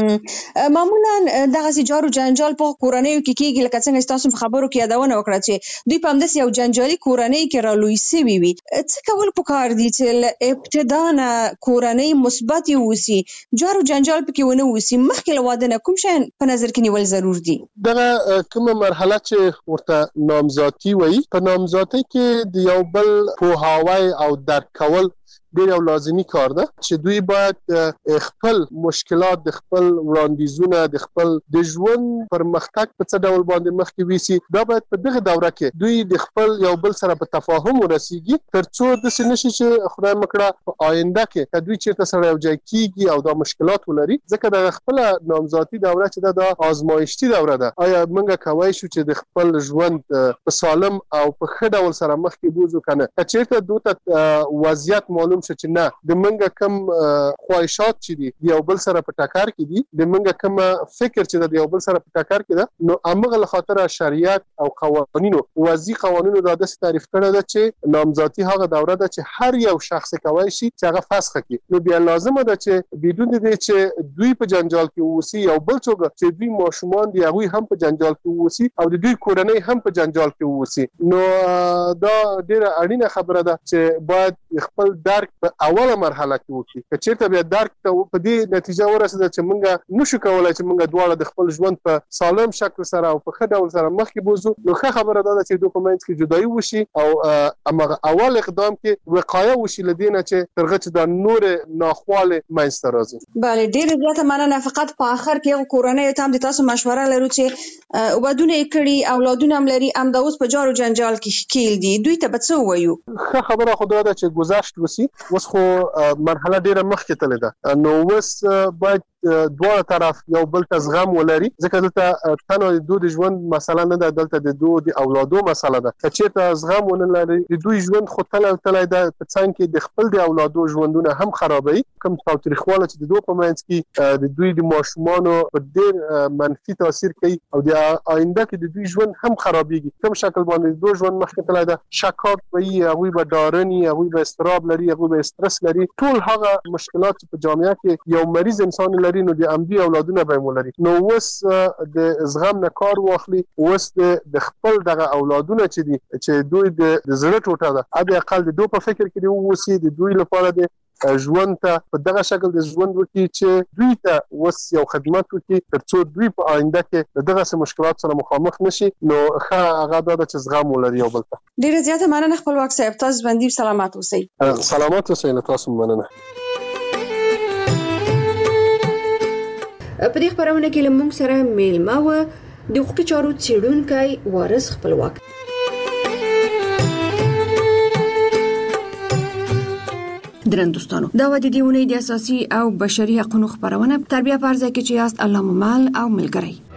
ده معمولا دغه جارو جنجال په کورنۍ کې کېږي لکه څنګه تاسو په خبرو کې یادونه وکړه چې دوی په همداسې یو جنجالي کورنۍ کې رالوي سوي وي څه کول پکار دي چې ابتدا نه کورنۍ مثبت وي جارو جنجال پکې ونه وسی مخکې له واده نه کوم شی په نظر کې نیول ضرور دي دغه کومه مرحله چې ورته نامزادي وایي په نامزادۍ کې د یو بل پوهاوی او درک کول ډیر یو لازمی کار ده چې دوی باید خپل مشکلات د خپل وړاندیزونه د خپل د ژوند پرمختګ په څه ډول باندې مخکې ویسي دا باید په دغه دوره کې دوی د خپل یو بل سره په تفاهم ورسیږي ترڅو د سنشي چې خدای مکړه په آینده کې دوی چیرته سره یو ځای کیږي او دا مشکلات ولري ځکه د خپل نامزادي دوره چې د آزمایشتي دوره ده آیا موږ کوي شو چې د خپل ژوند په سالم او په ښه ډول سره مخکې بوزو کنه چیرته دوی وضعیت معلوم شو چې نه د منګه کم خواهشات چې دي یو بل سره په ټکر کې دي د منګه کم فکر چې د یو بل سره په ټکر کې ده نو امغه لخاطر شریعت او قوانینو وضعي قوانینو د داسې تعریف کړی ده چې نامزادي هغه دوره ده چې هر یو شخص کوي شي چې هغه فسخ کړي نو بیا لازمه ده چې بدون دې چې دوی په جنجال کې ووسی یو بل څوک چې دوی ماشومان دی هغه هم په جنجال کې ووسی او د دوی کورنۍ هم په جنجال کې ووسی نو دا ډیره اړینه خبره ده چې باید خپل درک په اوله مرحله کې وکړي چې چیرته بیا درک ته په دې نتیجه ورسېده چې موږ نشو کولای چې موږ دواړه د خپل ژوند په سالم شکل سره او په ښه ډول سره مخکې بوزو نو ښه خبره ده چې دوی په منځ کې جدایي وشي او هغه اول اقدام کې وقایه وشي لدینه چې ترغه چې د نور ناخواله منځته راځي. بله ډېر زیاته مننه. فقط په اخر کې کورنۍ ته هم د تاسو مشوره لرو چې وبدونه کړي اولادونه هم لري ام د اوس په جارو جنجال کې ښکیل دي دوی ته به څه وایو؟ ښه خبره خو دا ده چې گذشت وسی اوس خو مرحله ډیره مخکې تللې ده نو اوس باید دواړه طرف یو بل ته زغم ولري ځکه دلته تنها د دوی د ژوند مسله نه ده دلته د دوی د اولادو مسله ده چې ته زغم ونه لري د دوی ژوند خو تللی ده په څنګ کې د خپل د اولادو ژوندونه هم خرابوي کوم تاوتریخواله چې د دوی په منځ کې د دوی د ماشومانو په ډېر منفي تاثیر کوي او د آینده کې د دوی ژوند هم خرابېږي کوم شکل باندې د دوی ژوند مخکې تللی ده شکاک به وي هغوی به ډارني هغوی به اضطراب لري هغوی به استرس لري ټول هغه مشکلات چې په جامعه کې یو مریض انسان لري نو د امدی اولادونه به مولري نو اوس د زغم نه کار واخلي اوس د خپل دغه اولادونه چې دوی د زړه ټوټه ده ابي اقل د دوی په فکر کې دی اوسي د دوی لپاره د ژوند ته په دغه شکل د ژوند وکړي چې دوی ته اوس یو خدمت وکړي ترڅو دوی په آینده کې دغه مشکلات سره مخامخ نشي نو ښه هغه ده چې زغم ولري یو بل ته. ډیره زیاته مننه خپلواک صاحب تاسو باندې سلامات اوسئ. سلامات اوسئ تاسو مننه. په دې خبرونه کې لمونږ سره میلمه و د حقوقي چارو څېړونکی وارث خپلواک. درن دوستانو دا و د دې اونۍ د اساسي او بشري حقوقو خبرونه تربیه فرض کې چې یاست الله ممل او ملګری